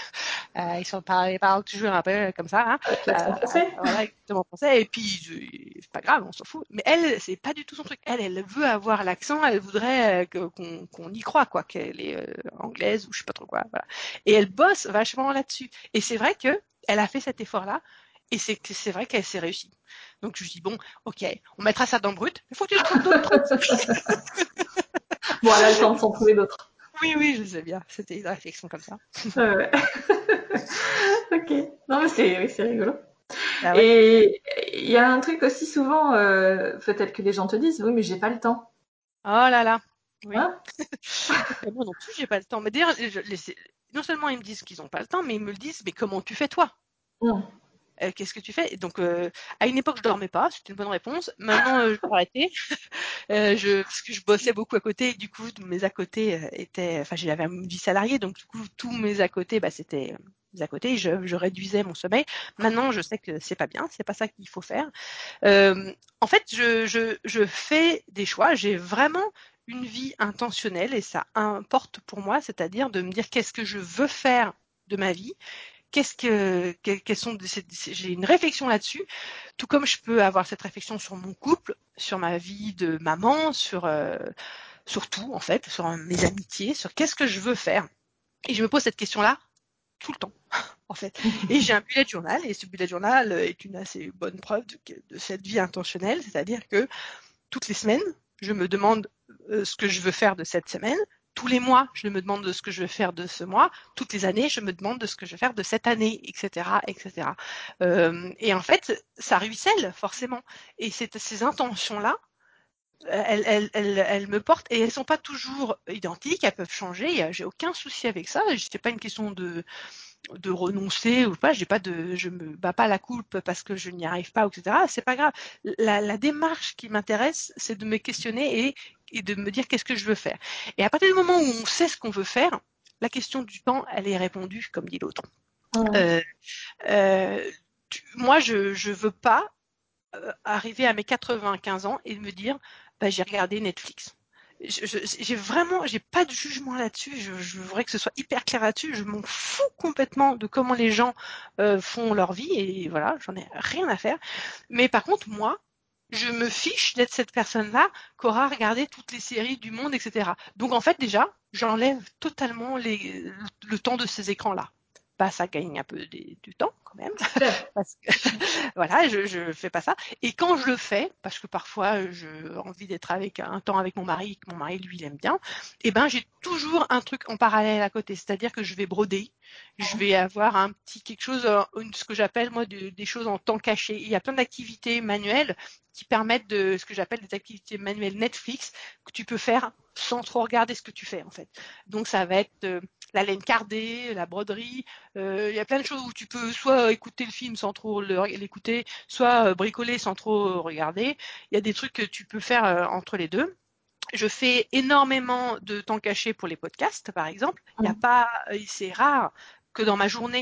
Ils parlent toujours un peu comme ça, hein. Avec l'accent français. Voilà, exactement français. Et puis, c'est pas grave, on s'en fout. Mais elle, c'est pas du tout son truc. Elle veut avoir l'accent. Elle voudrait qu'on y croit, quoi, qu'elle est anglaise ou je sais pas trop quoi. Voilà. Et elle bosse vachement là-dessus. Et c'est vrai que elle a fait cet effort-là. Et c'est vrai qu'elle s'est réussie. Donc je lui dis bon, ok, on mettra ça dans Brut. Il faut que tu trouves d'autres trucs. Bon, elle a le temps de s'en trouver d'autres. Oui, je sais bien. C'était une réflexion comme ça. Ouais. Ok. Non, mais c'est rigolo. Ah ouais. Et il y a un truc aussi souvent, peut-être que les gens te disent, oui, mais j'ai pas le temps. Oh là là. Oui. Hein? Et moi non plus, j'ai pas le temps. Mais d'ailleurs, non seulement ils me disent qu'ils n'ont pas le temps, mais ils me le disent, mais comment tu fais toi? Non. Qu'est-ce que tu fais? Et donc, à une époque, je dormais pas, c'était une bonne réponse. Maintenant, j'ai arrêté. Parce que je bossais beaucoup à côté, et du coup, mes à côté enfin, j'avais une vie salariée, donc du coup, tous mes à côté, bah, c'était mes à côté. Je réduisais mon sommeil. Maintenant, je sais que c'est pas bien, c'est pas ça qu'il faut faire. En fait, je fais des choix. J'ai vraiment une vie intentionnelle et ça importe pour moi, c'est-à-dire de me dire qu'est-ce que je veux faire de ma vie, quelles sont, j'ai une réflexion là-dessus, tout comme je peux avoir cette réflexion sur mon couple, sur ma vie de maman, sur tout en fait, sur mes amitiés, sur qu'est-ce que je veux faire. Et je me pose cette question-là tout le temps en fait. Et j'ai un bullet journal, et ce bullet journal est une assez bonne preuve de cette vie intentionnelle, c'est-à-dire que toutes les semaines, je me demande ce que je veux faire de cette semaine. Tous les mois, je me demande de ce que je veux faire de ce mois. Toutes les années, je me demande de ce que je veux faire de cette année, etc., etc. Et en fait, ça ruisselle forcément. Et ces intentions-là, elles me portent et elles sont pas toujours identiques. Elles peuvent changer. J'ai aucun souci avec ça. C'est pas une question de renoncer ou pas, je me bats pas la coupe parce que je n'y arrive pas, etc. C'est pas grave. La démarche qui m'intéresse, c'est de me questionner et de me dire qu'est-ce que je veux faire. Et à partir du moment où on sait ce qu'on veut faire, la question du temps, elle est répondue, comme dit l'autre. Ouais. Euh, moi, je veux pas arriver à mes 95 ans et me dire, bah, j'ai regardé Netflix. J'ai pas de jugement là-dessus. Je voudrais que ce soit hyper clair là-dessus. Je m'en fous complètement de comment les gens font leur vie et voilà, j'en ai rien à faire. Mais par contre, moi, je me fiche d'être cette personne-là qu'aura regardé toutes les séries du monde, etc. Donc en fait, déjà, j'enlève totalement le temps de ces écrans-là. Bah, ça gagne un peu du temps quand même, parce que voilà, je fais pas ça. Et quand je le fais, parce que parfois j'ai envie d'être avec un temps avec mon mari, que mon mari lui il aime bien, et ben j'ai toujours un truc en parallèle à côté, c'est-à-dire que je vais broder, je vais avoir un petit quelque chose, ce que j'appelle moi des choses en temps caché. Il y a plein d'activités manuelles qui permettent de ce que j'appelle des activités manuelles Netflix que tu peux faire sans trop regarder ce que tu fais en fait. Donc ça va être la laine cardée, la broderie, il y a plein de choses où tu peux soit écouter le film sans trop l'écouter, soit bricoler sans trop regarder. Il y a des trucs que tu peux faire entre les deux. Je fais énormément de temps caché pour les podcasts, par exemple. Il y a pas, c'est rare que dans ma journée,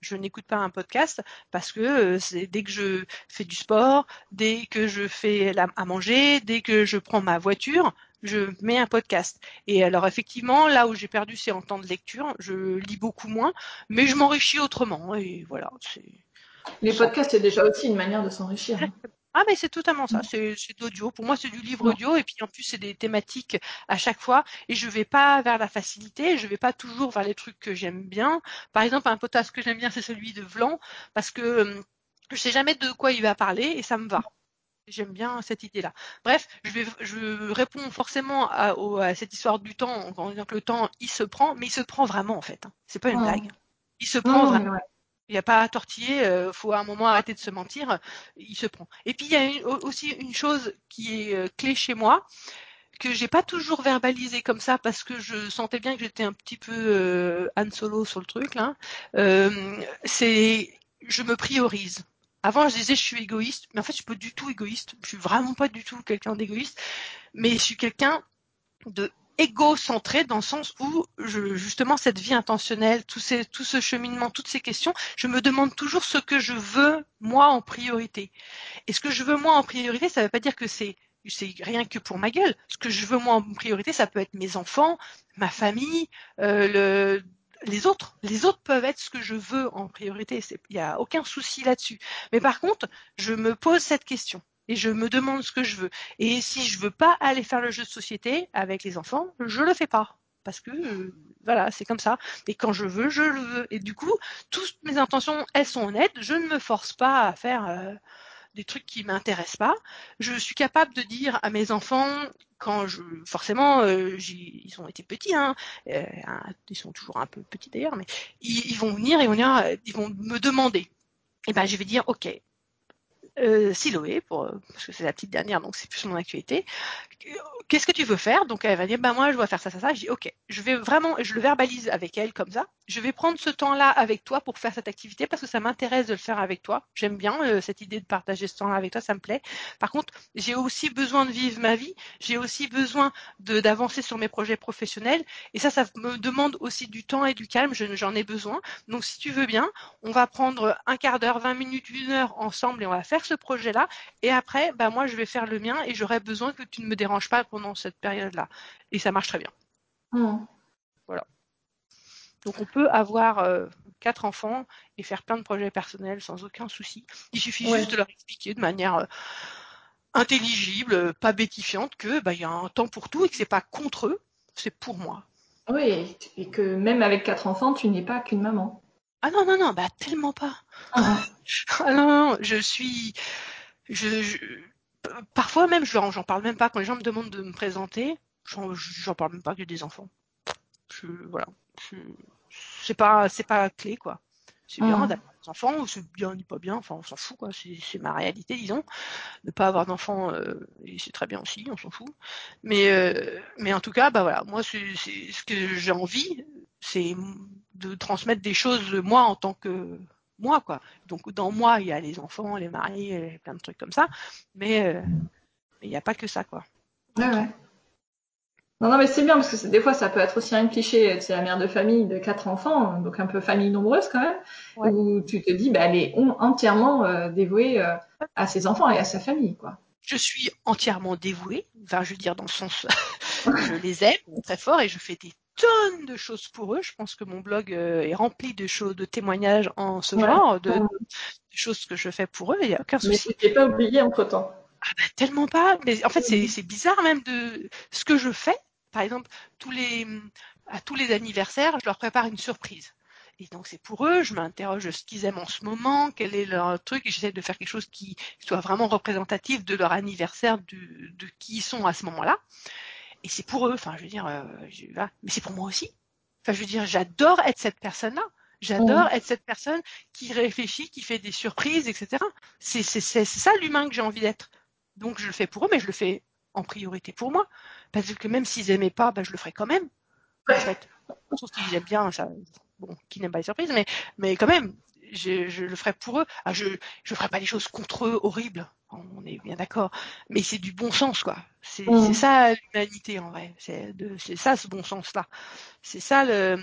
je n'écoute pas un podcast parce que c'est dès que je fais du sport, dès que je fais à manger, dès que je prends ma voiture, je mets un podcast. Et alors effectivement, là où j'ai perdu, c'est en temps de lecture. Je lis beaucoup moins, mais je m'enrichis autrement. Et voilà, c'est Les ça. podcasts, c'est déjà aussi une manière de s'enrichir. Ah mais c'est totalement ça, c'est de l'audio. Pour moi c'est du livre audio et puis en plus c'est des thématiques à chaque fois et je vais pas vers la facilité, je vais pas toujours vers les trucs que j'aime bien. Par exemple un podcast que j'aime bien c'est celui de Vlan parce que je sais jamais de quoi il va parler et ça me va. J'aime bien cette idée-là. Bref, je réponds forcément à cette histoire du temps en disant que le temps il se prend, mais il se prend vraiment en fait. Hein. C'est pas une blague. Il se prend Non, vraiment. mais ouais. Il n'y a pas à tortiller, faut à un moment arrêter de se mentir, il se prend. Et puis il y a aussi une chose qui est clé chez moi, que j'ai pas toujours verbalisé comme ça parce que je sentais bien que j'étais un petit peu Han Solo sur le truc là. C'est je me priorise. Avant je disais je suis égoïste, mais en fait je suis pas du tout égoïste. Je suis vraiment pas du tout quelqu'un d'égoïste, mais je suis quelqu'un de égocentré dans le sens où justement cette vie intentionnelle, tout ce cheminement, toutes ces questions, je me demande toujours ce que je veux moi en priorité. Et ce que je veux moi en priorité, ça ne veut pas dire que c'est rien que pour ma gueule. Ce que je veux moi en priorité, ça peut être mes enfants, ma famille, les autres. Les autres peuvent être ce que je veux en priorité. Il n'y a aucun souci là-dessus. Mais par contre, je me pose cette question. Et je me demande ce que je veux. Et si je veux pas aller faire le jeu de société avec les enfants, je le fais pas. Parce que, voilà, c'est comme ça. Et quand je veux, je le veux. Et du coup, toutes mes intentions, elles sont honnêtes. Je ne me force pas à faire des trucs qui m'intéressent pas. Je suis capable de dire à mes enfants, quand forcément, ils ont été petits, hein, ils sont toujours un peu petits d'ailleurs, mais ils vont venir et ils vont me demander. Et ben, je vais dire, ok, Siloé, parce que c'est la petite dernière, donc c'est plus mon actualité. Qu'est-ce que tu veux faire? Donc elle va dire, moi je dois faire ça, ça, ça. Je dis, ok, je vais vraiment, je le verbalise avec elle comme ça. Je vais prendre ce temps-là avec toi pour faire cette activité parce que ça m'intéresse de le faire avec toi. J'aime bien cette idée de partager ce temps-là avec toi, ça me plaît. Par contre, j'ai aussi besoin de vivre ma vie. J'ai aussi besoin d'avancer sur mes projets professionnels. Et ça me demande aussi du temps et du calme. J'en ai besoin. Donc si tu veux bien, on va prendre un quart d'heure, 20 minutes, 1 heure ensemble et on va faire ce projet-là. Et après, moi je vais faire le mien et j'aurai besoin que tu ne me déranges pas pendant cette période-là. Et ça marche très bien. Voilà. Donc on peut avoir 4 enfants et faire plein de projets personnels sans aucun souci. Il suffit juste de leur expliquer de manière intelligible, pas bétifiante, que il y a un temps pour tout et que c'est pas contre eux, c'est pour moi. Oui, et que même avec 4 enfants, tu n'es pas qu'une maman. Ah non, tellement pas. Ah non, je suis... Parfois même, j'en parle même pas. Quand les gens me demandent de me présenter, j'en parle même pas que j'ai des enfants. Voilà. C'est pas clé, quoi. C'est bien d'avoir des enfants, ou c'est bien ni pas bien, enfin on s'en fout, quoi. C'est ma réalité, disons. Ne pas avoir d'enfants, c'est très bien aussi, on s'en fout. Mais en tout cas, voilà, moi c'est ce que j'ai envie, c'est de transmettre des choses moi en tant que moi, quoi. Donc dans moi, il y a les enfants, les maris, plein de trucs comme ça, mais il n'y a pas que ça, quoi. Ouais. Non, mais c'est bien parce que des fois, ça peut être aussi un cliché. C'est la mère de famille de 4 enfants, donc un peu famille nombreuse quand même, où tu te dis, elle est entièrement dévouée à ses enfants et à sa famille, quoi. Je suis entièrement dévouée, je veux dire dans le sens, je les aime très fort et je fais des tonnes de choses pour eux. Je pense que mon blog est rempli de choses, de témoignages en ce genre, de choses que je fais pour eux. Il n'y a aucun souci. Mais tu t'es pas oublié entre-temps. Tellement pas. Mais en fait, c'est bizarre même de ce que je fais. Par exemple, à tous les anniversaires, je leur prépare une surprise. Et donc c'est pour eux, je m'interroge ce qu'ils aiment en ce moment, quel est leur truc, et j'essaie de faire quelque chose qui soit vraiment représentatif de leur anniversaire, de qui ils sont à ce moment-là. Et c'est pour eux, enfin je veux dire, mais c'est pour moi aussi. Enfin je veux dire, j'adore être cette personne-là. J'adore être cette personne qui réfléchit, qui fait des surprises, etc. C'est ça l'humain que j'ai envie d'être. Donc je le fais pour eux, mais je le fais en priorité pour moi. Parce que même s'ils aimaient pas, je le ferais quand même. En fait, sauf qu'ils aiment bien ça. Bon, qui n'aiment pas les surprises, mais quand même, je le ferai pour eux. Je ferai pas des choses contre eux horribles. On est bien d'accord. Mais c'est du bon sens, quoi. C'est ça l'humanité en vrai. C'est ça ce bon sens-là. C'est ça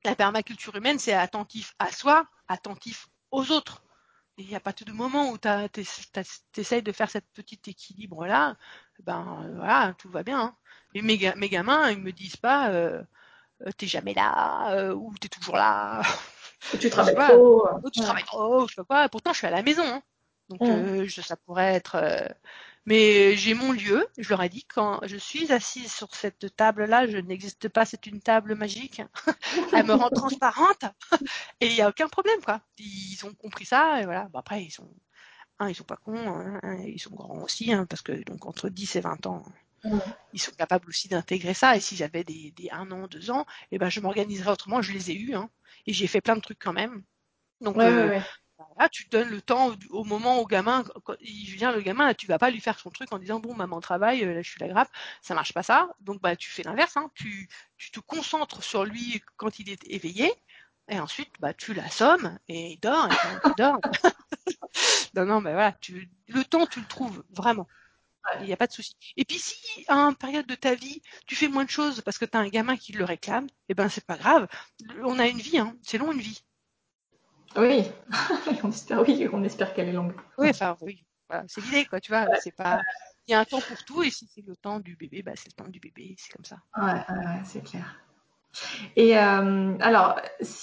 La permaculture humaine, c'est attentif à soi, attentif aux autres. Et à partir du moment où tu essayes de faire cette petite équilibre-là, voilà, tout va bien. Hein. Et mes gamins, ils me disent pas t'es jamais là, ou t'es toujours là. Ou tu Je sais travailles pas, trop. ou tu Ouais. travailles trop, je sais pas quoi. Pourtant, je suis à la maison. Hein. Donc, Mm. ça pourrait être. Mais j'ai mon lieu. Je leur ai dit quand je suis assise sur cette table-là, je n'existe pas. C'est une table magique. Elle me rend transparente et il y a aucun problème quoi. Ils ont compris ça et voilà. Bon, après, ils sont pas cons. Hein, ils sont grands aussi hein, parce que donc entre 10 et 20 ans. Mm. Ils sont capables aussi d'intégrer ça. Et si j'avais des 1 an, 2 ans, eh ben, je m'organiserais autrement. Je les ai eus, hein. Et j'ai fait plein de trucs quand même. Donc, Ouais. là, tu donnes le temps au moment au gamin. Je veux dire, le gamin, tu vas pas lui faire son truc en disant, bon, maman travaille, là, je suis la grappe. Ça marche pas ça. Donc, tu fais l'inverse, hein. Tu te concentres sur lui quand il est éveillé. Et ensuite, tu l'assommes et il dort. Et quand il dort, non, voilà, le temps, tu le trouves vraiment. Il n'y a pas de souci. Et puis si à une période de ta vie, tu fais moins de choses parce que tu as un gamin qui le réclame, eh ben c'est pas grave. On a une vie, hein. C'est long une vie. Oui. Oui, on espère qu'elle est longue. Oui, enfin oui. Voilà, c'est l'idée, quoi, tu vois. C'est pas. Il y a un temps pour tout, et si c'est le temps du bébé, c'est le temps du bébé, c'est comme ça. Ouais, c'est clair. Et alors,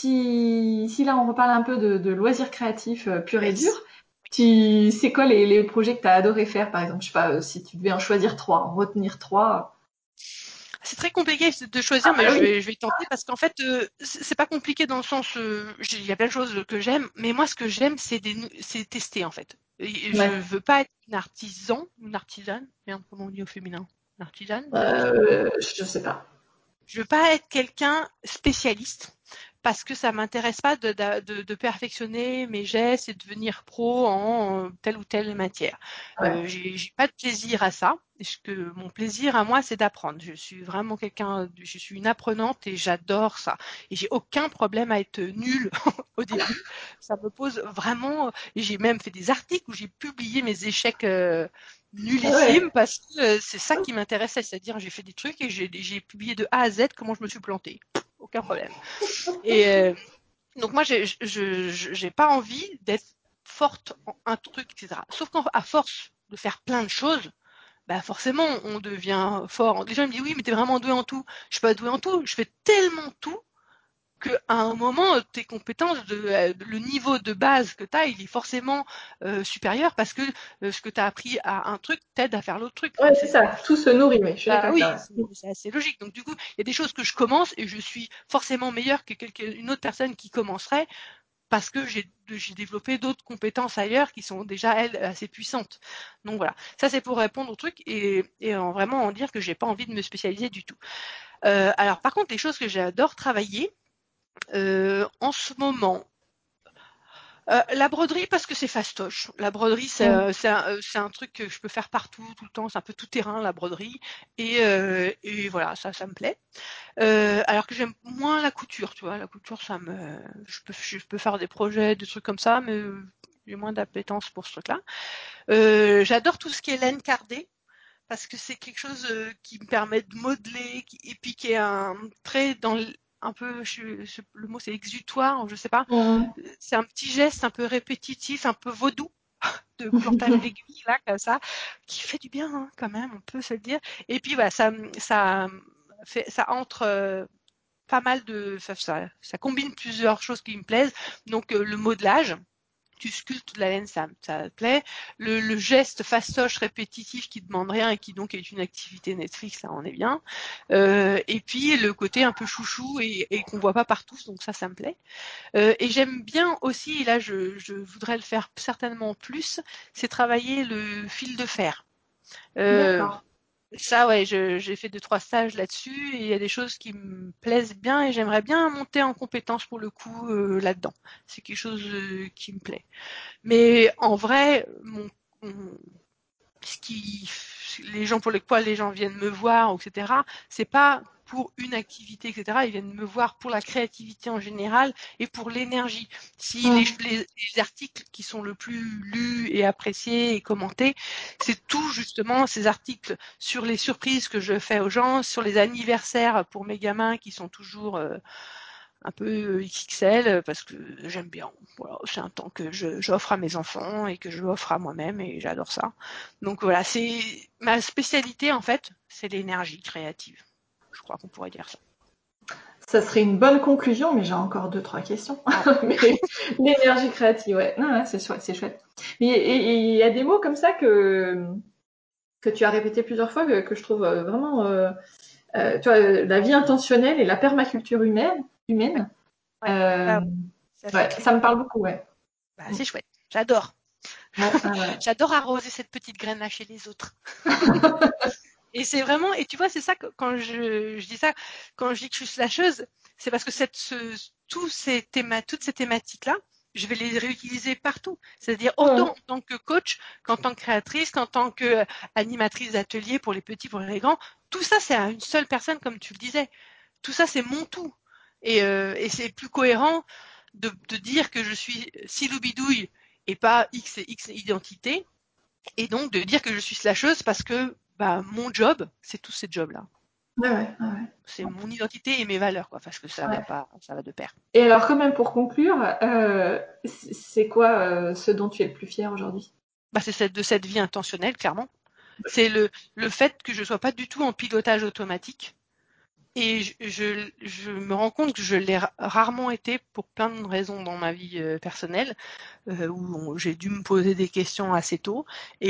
si là on reparle un peu de loisirs créatifs purs et durs, Yes. c'est quoi les projets que tu as adoré faire, par exemple? Je sais pas, si tu devais en choisir trois, en retenir trois. C'est très compliqué de choisir, Ah mais bah oui. je vais tenter parce qu'en fait, c'est pas compliqué dans le sens, il y a plein de choses que j'aime, mais moi, ce que j'aime, c'est tester en fait. Et je Ouais. veux pas être une artisane. Merde, comment on dit au féminin? Une artisane, une artisan. Je sais pas. Je veux pas être quelqu'un spécialiste parce que ça m'intéresse pas de perfectionner mes gestes et de devenir pro en telle ou telle matière. Ouais. J'ai pas de plaisir à ça. Mon plaisir à moi, c'est d'apprendre. Je suis vraiment je suis une apprenante et j'adore ça. Et j'ai aucun problème à être nulle au début. Ça me pose vraiment. Et j'ai même fait des articles où j'ai publié mes échecs. Ah ouais. Nullissime parce que c'est ça qui m'intéressait, c'est-à-dire j'ai fait des trucs et j'ai publié de A à Z comment je me suis plantée. Aucun problème. Et donc moi j'ai pas envie d'être forte en un truc, etc. Sauf qu'à force de faire plein de choses, forcément on devient fort. Les gens me disent oui mais t'es vraiment doué en tout. Je suis pas doué en tout, je fais tellement tout qu'à un moment, tes compétences, le niveau de base que tu as, il est forcément supérieur parce que ce que tu as appris à un truc t'aide à faire l'autre truc. Ouais, Enfin, c'est ça. Tout se nourrit, mais je suis d'accord avec oui, toi. c'est assez logique. Donc du coup, il y a des choses que je commence et je suis forcément meilleure que une autre personne qui commencerait parce que j'ai développé d'autres compétences ailleurs qui sont déjà, elles, assez puissantes. Donc voilà, ça c'est pour répondre au truc et vraiment en dire que j'ai pas envie de me spécialiser du tout. Alors par contre, les choses que j'adore travailler, en ce moment, la broderie parce que c'est fastoche. La broderie, Mm. c'est un truc que je peux faire partout, tout le temps. C'est un peu tout terrain la broderie. Et voilà, ça me plaît. Alors que j'aime moins la couture, tu vois. La couture, je peux faire des projets, des trucs comme ça, mais j'ai moins d'appétence pour ce truc-là. J'adore tout ce qui est laine cardée parce que c'est quelque chose qui me permet de modeler et puis qui est un trait un peu, le mot c'est exutoire, je sais pas. Mm. C'est un petit geste un peu répétitif, un peu vaudou de plantage d'aiguille là comme ça, qui fait du bien hein, quand même, on peut se le dire. Et puis voilà, ça entre pas mal ça combine plusieurs choses qui me plaisent. Donc le modelage. Tu sculptes de la laine, ça te plaît. Le geste fastoche répétitif qui demande rien et qui donc est une activité Netflix, ça en est bien. Et puis le côté un peu chouchou et qu'on voit pas partout, donc ça me plaît. Et j'aime bien aussi, et là je voudrais le faire certainement plus, c'est travailler le fil de fer. Euh, D'accord. Ça, ouais, j'ai fait 2, 3 stages là-dessus et il y a des choses qui me plaisent bien et j'aimerais bien monter en compétence pour le coup là-dedans. C'est quelque chose qui me plaît. Mais en vrai, ce qui, les gens pour lesquels les gens viennent me voir, etc., c'est pas pour une activité, etc. Ils viennent me voir pour la créativité en général et pour l'énergie. Si Mm. les articles qui sont le plus lus et appréciés et commentés, c'est tout justement ces articles sur les surprises que je fais aux gens, sur les anniversaires pour mes gamins qui sont toujours un peu XXL parce que j'aime bien. Voilà, c'est un temps que j'offre à mes enfants et que je offre à moi-même et j'adore ça. Donc voilà, c'est ma spécialité en fait, c'est l'énergie créative. Je crois qu'on pourrait dire ça. Ça serait une bonne conclusion, mais j'ai encore 2-3 questions. Mais l'énergie créative, ouais. Non, ouais, c'est chouette, c'est chouette. Et il y a des mots comme ça que tu as répété plusieurs fois que je trouve vraiment, tu vois, la vie intentionnelle et la permaculture humaine. Ouais, ouais, Euh, ça c'est ouais, clé. ça me parle beaucoup, ouais. Bah, c'est chouette. J'adore. Ouais, ouais. J'adore arroser cette petite graine là chez les autres. Et c'est vraiment, et tu vois, c'est ça que quand je dis ça, quand je dis que je suis slasheuse, c'est parce que toutes ces thématiques-là, je vais les réutiliser partout. C'est-à-dire autant en tant que coach qu'en tant que créatrice, qu'en tant qu'animatrice d'atelier pour les petits, pour les grands. Tout ça, c'est à une seule personne, comme tu le disais. Tout ça, c'est mon tout. Et c'est plus cohérent de dire que je suis Siloubidouille et pas X et X identité, et donc de dire que je suis slasheuse parce que bah, mon job, c'est tous ces jobs-là. Ouais. C'est mon identité et mes valeurs, quoi, parce que ça va Ouais. pas, ça va de pair. Et alors, quand même, pour conclure, c'est quoi ce dont tu es le plus fier aujourd'hui? Bah, c'est de cette vie intentionnelle, clairement. C'est le fait que je sois pas du tout en pilotage automatique. Et je me rends compte que je l'ai rarement été pour plein de raisons dans ma vie personnelle, où j'ai dû me poser des questions assez tôt.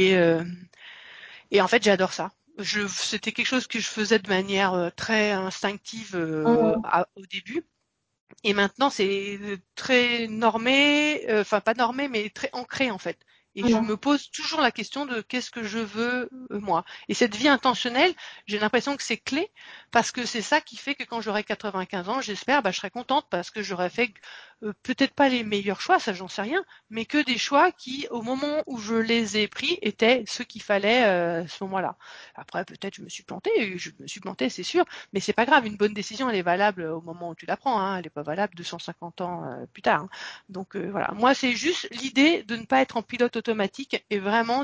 Et en fait, j'adore ça. C'était quelque chose que je faisais de manière très instinctive au début. Et maintenant, c'est très normé, enfin pas normé, mais très ancré en fait. Et je me pose toujours la question de qu'est-ce que je veux moi. Et cette vie intentionnelle, j'ai l'impression que c'est clé parce que c'est ça qui fait que quand j'aurai 95 ans, j'espère, bah, je serai contente parce que j'aurais fait peut-être pas les meilleurs choix, ça j'en sais rien, mais que des choix qui, au moment où je les ai pris, étaient ceux qu'il fallait à ce moment-là. Après, peut-être je me suis plantée, c'est sûr, mais c'est pas grave. Une bonne décision, elle est valable au moment où tu la prends, hein, elle n'est pas valable 250 ans plus tard. Hein. Donc voilà, moi c'est juste l'idée de ne pas être en pilote automatique et vraiment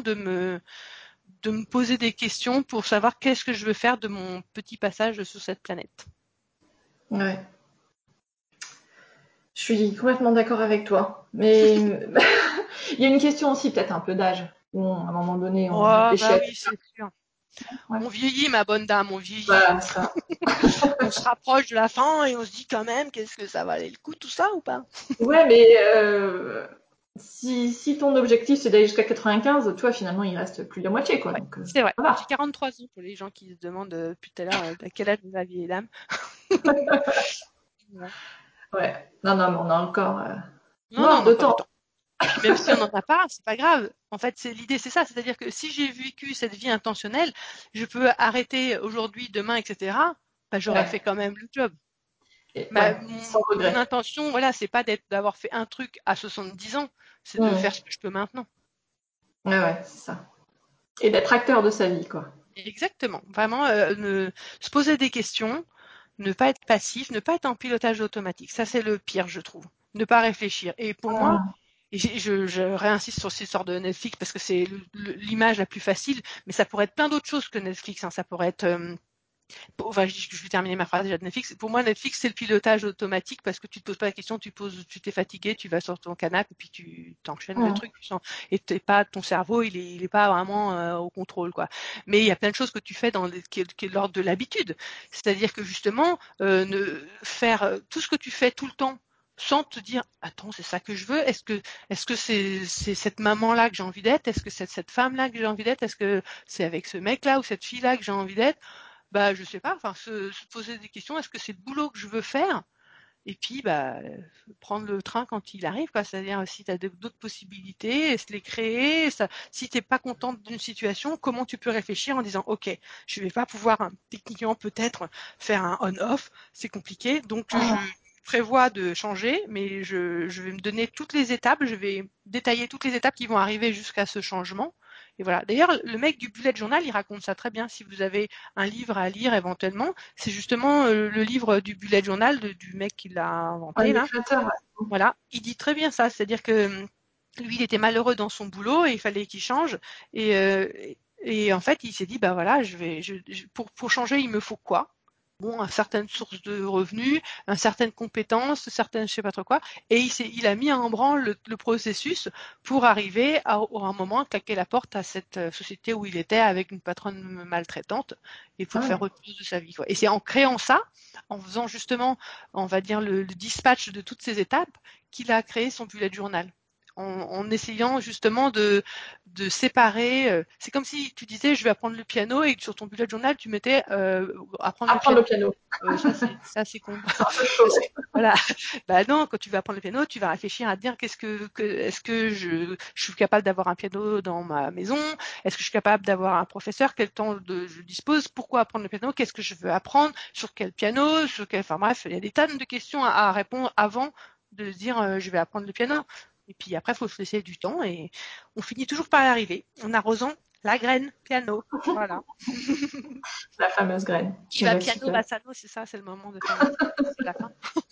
de me poser des questions pour savoir qu'est-ce que je veux faire de mon petit passage sur cette planète. Ouais. Je suis complètement d'accord avec toi. Mais il y a une question aussi, peut-être un peu d'âge. Bon, à un moment donné, on Oh réfléchit bah à tout oui, ça. c'est sûr. Ouais. On vieillit, ma bonne dame, on vieillit. Voilà, ça. On se rapproche de la fin et on se dit quand même, qu'est-ce que ça valait le coup tout ça ou pas? Ouais, mais si ton objectif c'est d'aller jusqu'à 95, toi finalement il reste plus de la moitié, quoi. Ouais, Donc c'est vrai. ça J'ai va. 43 ans pour les gens qui se demandent depuis tout à l'heure à quel âge vous aviez l'âme. Ouais. Ouais. Non, non, mais on a encore Non, non, mort on a de encore du temps. temps. Et puis même si on n'en a pas, c'est pas grave. En fait, l'idée, c'est ça. C'est-à-dire que si j'ai vécu cette vie intentionnelle, je peux arrêter aujourd'hui, demain, etc. Bah, j'aurais fait Ouais. quand même le job. Et, Ma, ouais. Sans mon regret. intention, voilà, c'est pas d'avoir fait un truc à 70 ans, c'est de faire ce que je peux maintenant. Ouais, ouais, c'est ça. Et d'être acteur de sa vie, quoi. Exactement. Vraiment, se poser des questions, ne pas être passif, ne pas être en pilotage automatique. Ça, c'est le pire, je trouve. Ne pas réfléchir. Et pour moi, et je réinsiste sur cette histoire de Netflix parce que c'est l'image la plus facile, mais ça pourrait être plein d'autres choses que Netflix. Hein. Ça pourrait être, enfin, je vais terminer ma phrase déjà de Netflix. Pour moi, Netflix, c'est le pilotage automatique parce que tu te poses pas la question, tu t'es fatigué, tu vas sur ton canapé et puis tu t'enchaînes le truc. Et ton cerveau, il est pas vraiment au contrôle, quoi. Mais il y a plein de choses que tu fais qui est de l'ordre de l'habitude. C'est-à-dire que justement, faire tout ce que tu fais tout le temps sans te dire attends c'est ça que je veux, est-ce que c'est cette maman là que j'ai envie d'être, est-ce que c'est cette femme là que j'ai envie d'être, est-ce que c'est avec ce mec là ou cette fille là que j'ai envie d'être, bah je sais pas, enfin se poser des questions, est-ce que c'est le boulot que je veux faire, et puis bah prendre le train quand il arrive, quoi. C'est-à-dire si tu as d'autres possibilités, se les créer, ça, si t'es pas contente d'une situation, comment tu peux réfléchir en disant ok, je vais pas pouvoir techniquement peut-être faire un on-off, c'est compliqué, donc je prévois de changer, mais je vais me donner toutes les étapes, je vais détailler toutes les étapes qui vont arriver jusqu'à ce changement. Et voilà. D'ailleurs, le mec du bullet journal, il raconte ça très bien. Si vous avez un livre à lire éventuellement, c'est justement le livre du bullet journal du mec qui l'a Un inventé des là. créateurs, ouais. Voilà, il dit très bien ça, c'est-à-dire que lui, il était malheureux dans son boulot et il fallait qu'il change. Et en fait, il s'est dit bah voilà, pour changer, il me faut quoi? une certaine source de revenus, une certaine compétence, certaines je sais pas trop quoi, et il a mis en branle le processus pour arriver à un moment claquer la porte à cette société où il était avec une patronne maltraitante et pour faire autre chose de sa vie, quoi. Et c'est en créant ça, en faisant justement, on va dire le dispatch de toutes ces étapes, qu'il a créé son bullet journal. En essayant justement de séparer. C'est comme si tu disais je vais apprendre le piano et que sur ton bullet journal tu mettais apprendre le piano. Ça c'est con. C'est un peu chaud. Voilà. Bah non, quand tu vas apprendre le piano, tu vas réfléchir à te dire est-ce que je suis capable d'avoir un piano dans ma maison? Est-ce que je suis capable d'avoir un professeur? Quel temps je dispose? Pourquoi apprendre le piano? Qu'est-ce que je veux apprendre? Sur quel piano? Enfin bref, il y a des tonnes de questions à répondre avant de se dire je vais apprendre le piano. Et puis après, il faut se laisser du temps et on finit toujours par y arriver en arrosant la graine piano. Voilà. La fameuse graine. Qui va piano bassano, c'est ça, c'est le moment de faire c'est la fin.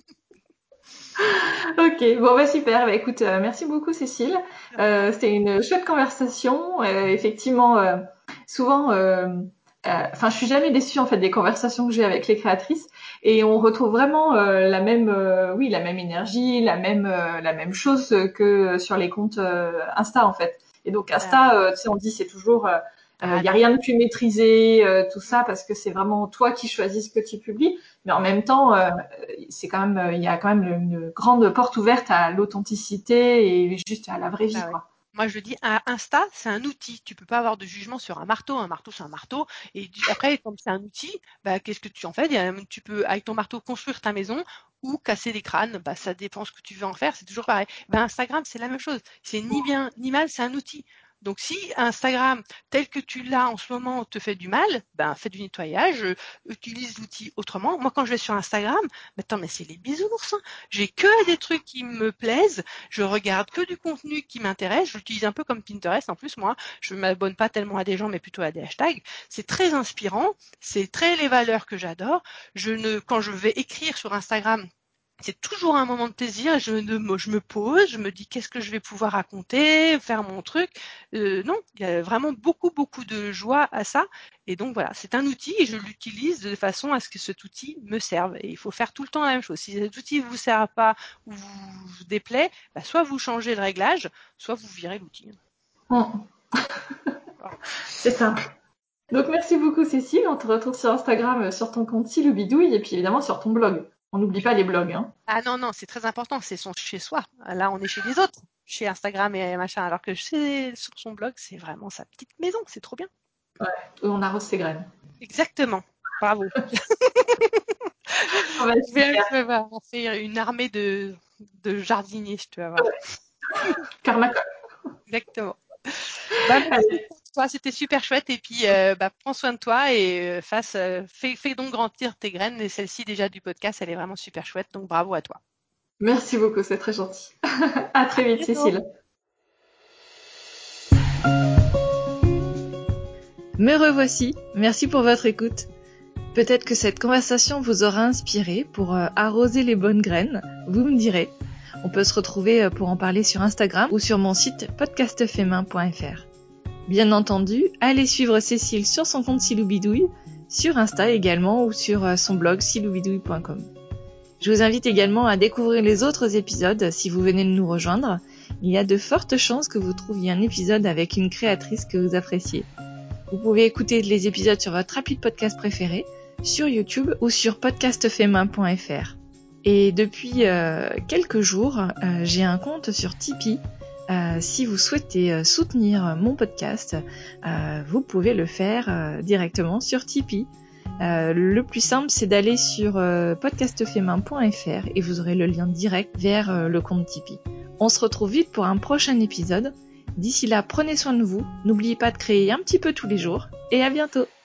Ok, bon bah super. Bah, écoute, merci beaucoup Cécile. C'était une chouette conversation. Effectivement, souvent, enfin, je suis jamais déçue en fait des conversations que j'ai avec les créatrices, et on retrouve vraiment la même énergie, la même chose que sur les comptes Insta en fait. Et donc Insta, tu sais, on dit c'est toujours y a rien de plus maîtrisé, tout ça, parce que c'est vraiment toi qui choisis ce que tu publies. Mais en même temps, c'est quand même, il y a quand même une grande porte ouverte à l'authenticité et juste à la vraie vie, quoi. Moi, je dis, Insta, c'est un outil. Tu peux pas avoir de jugement sur un marteau. Un marteau, c'est un marteau. Et après, comme c'est un outil, bah, qu'est-ce que tu en fais? Tu peux, avec ton marteau, construire ta maison ou casser des crânes. Bah, ça dépend ce que tu veux en faire. C'est toujours pareil. Bah, Instagram, c'est la même chose. C'est ni bien ni mal, c'est un outil. Donc, si Instagram, tel que tu l'as en ce moment, te fait du mal, ben, fais du nettoyage, utilise l'outil autrement. Moi, quand je vais sur Instagram, mais c'est les bisounours, hein. J'ai que des trucs qui me plaisent. Je regarde que du contenu qui m'intéresse. Je l'utilise un peu comme Pinterest. En plus, moi, je ne m'abonne pas tellement à des gens, mais plutôt à des hashtags. C'est très inspirant. C'est très les valeurs que j'adore. Quand je vais écrire sur Instagram, c'est toujours un moment de plaisir. Je me pose, je me dis qu'est-ce que je vais pouvoir raconter, faire mon truc. Non, il y a vraiment beaucoup de joie à ça. Et donc voilà, c'est un outil et je l'utilise de façon à ce que cet outil me serve. Et il faut faire tout le temps la même chose. Si cet outil ne vous sert pas ou vous déplaît, bah, soit vous changez le réglage, soit vous virez l'outil. C'est simple. Donc merci beaucoup Cécile. On te retrouve sur Instagram, sur ton compte Siloubidouille, et puis évidemment sur ton blog. On n'oublie pas les blogs, hein. Ah non, c'est très important, c'est son chez soi. Là, on est chez les autres, chez Instagram et machin, alors que sur son blog, c'est vraiment sa petite maison, c'est trop bien. Ouais, où on arrose ses graines. Exactement, bravo. Je vais faire une armée de jardiniers, je te vas voir. Karmaka. Exactement. Bah, merci pour toi, c'était super chouette. Et puis, prends soin de toi et fais donc grandir tes graines. Et celle-ci, déjà, du podcast, elle est vraiment super chouette. Donc, bravo à toi. Merci beaucoup, c'est très gentil. À très vite, Cécile. Me revoici, merci pour votre écoute. Peut-être que cette conversation vous aura inspiré pour arroser les bonnes graines, vous me direz. On peut se retrouver pour en parler sur Instagram ou sur mon site podcastfemain.fr. Bien entendu, allez suivre Cécile sur son compte Siloubidouille, sur Insta également ou sur son blog siloubidouille.com. Je vous invite également à découvrir les autres épisodes si vous venez de nous rejoindre. Il y a de fortes chances que vous trouviez un épisode avec une créatrice que vous appréciez. Vous pouvez écouter les épisodes sur votre appli de podcast préféré, sur YouTube ou sur podcastfemain.fr. Et depuis quelques jours, j'ai un compte sur Tipeee. Si vous souhaitez soutenir mon podcast, vous pouvez le faire directement sur Tipeee. Le plus simple, c'est d'aller sur podcastfemain.fr et vous aurez le lien direct vers le compte Tipeee. On se retrouve vite pour un prochain épisode. D'ici là, prenez soin de vous, n'oubliez pas de créer un petit peu tous les jours et à bientôt!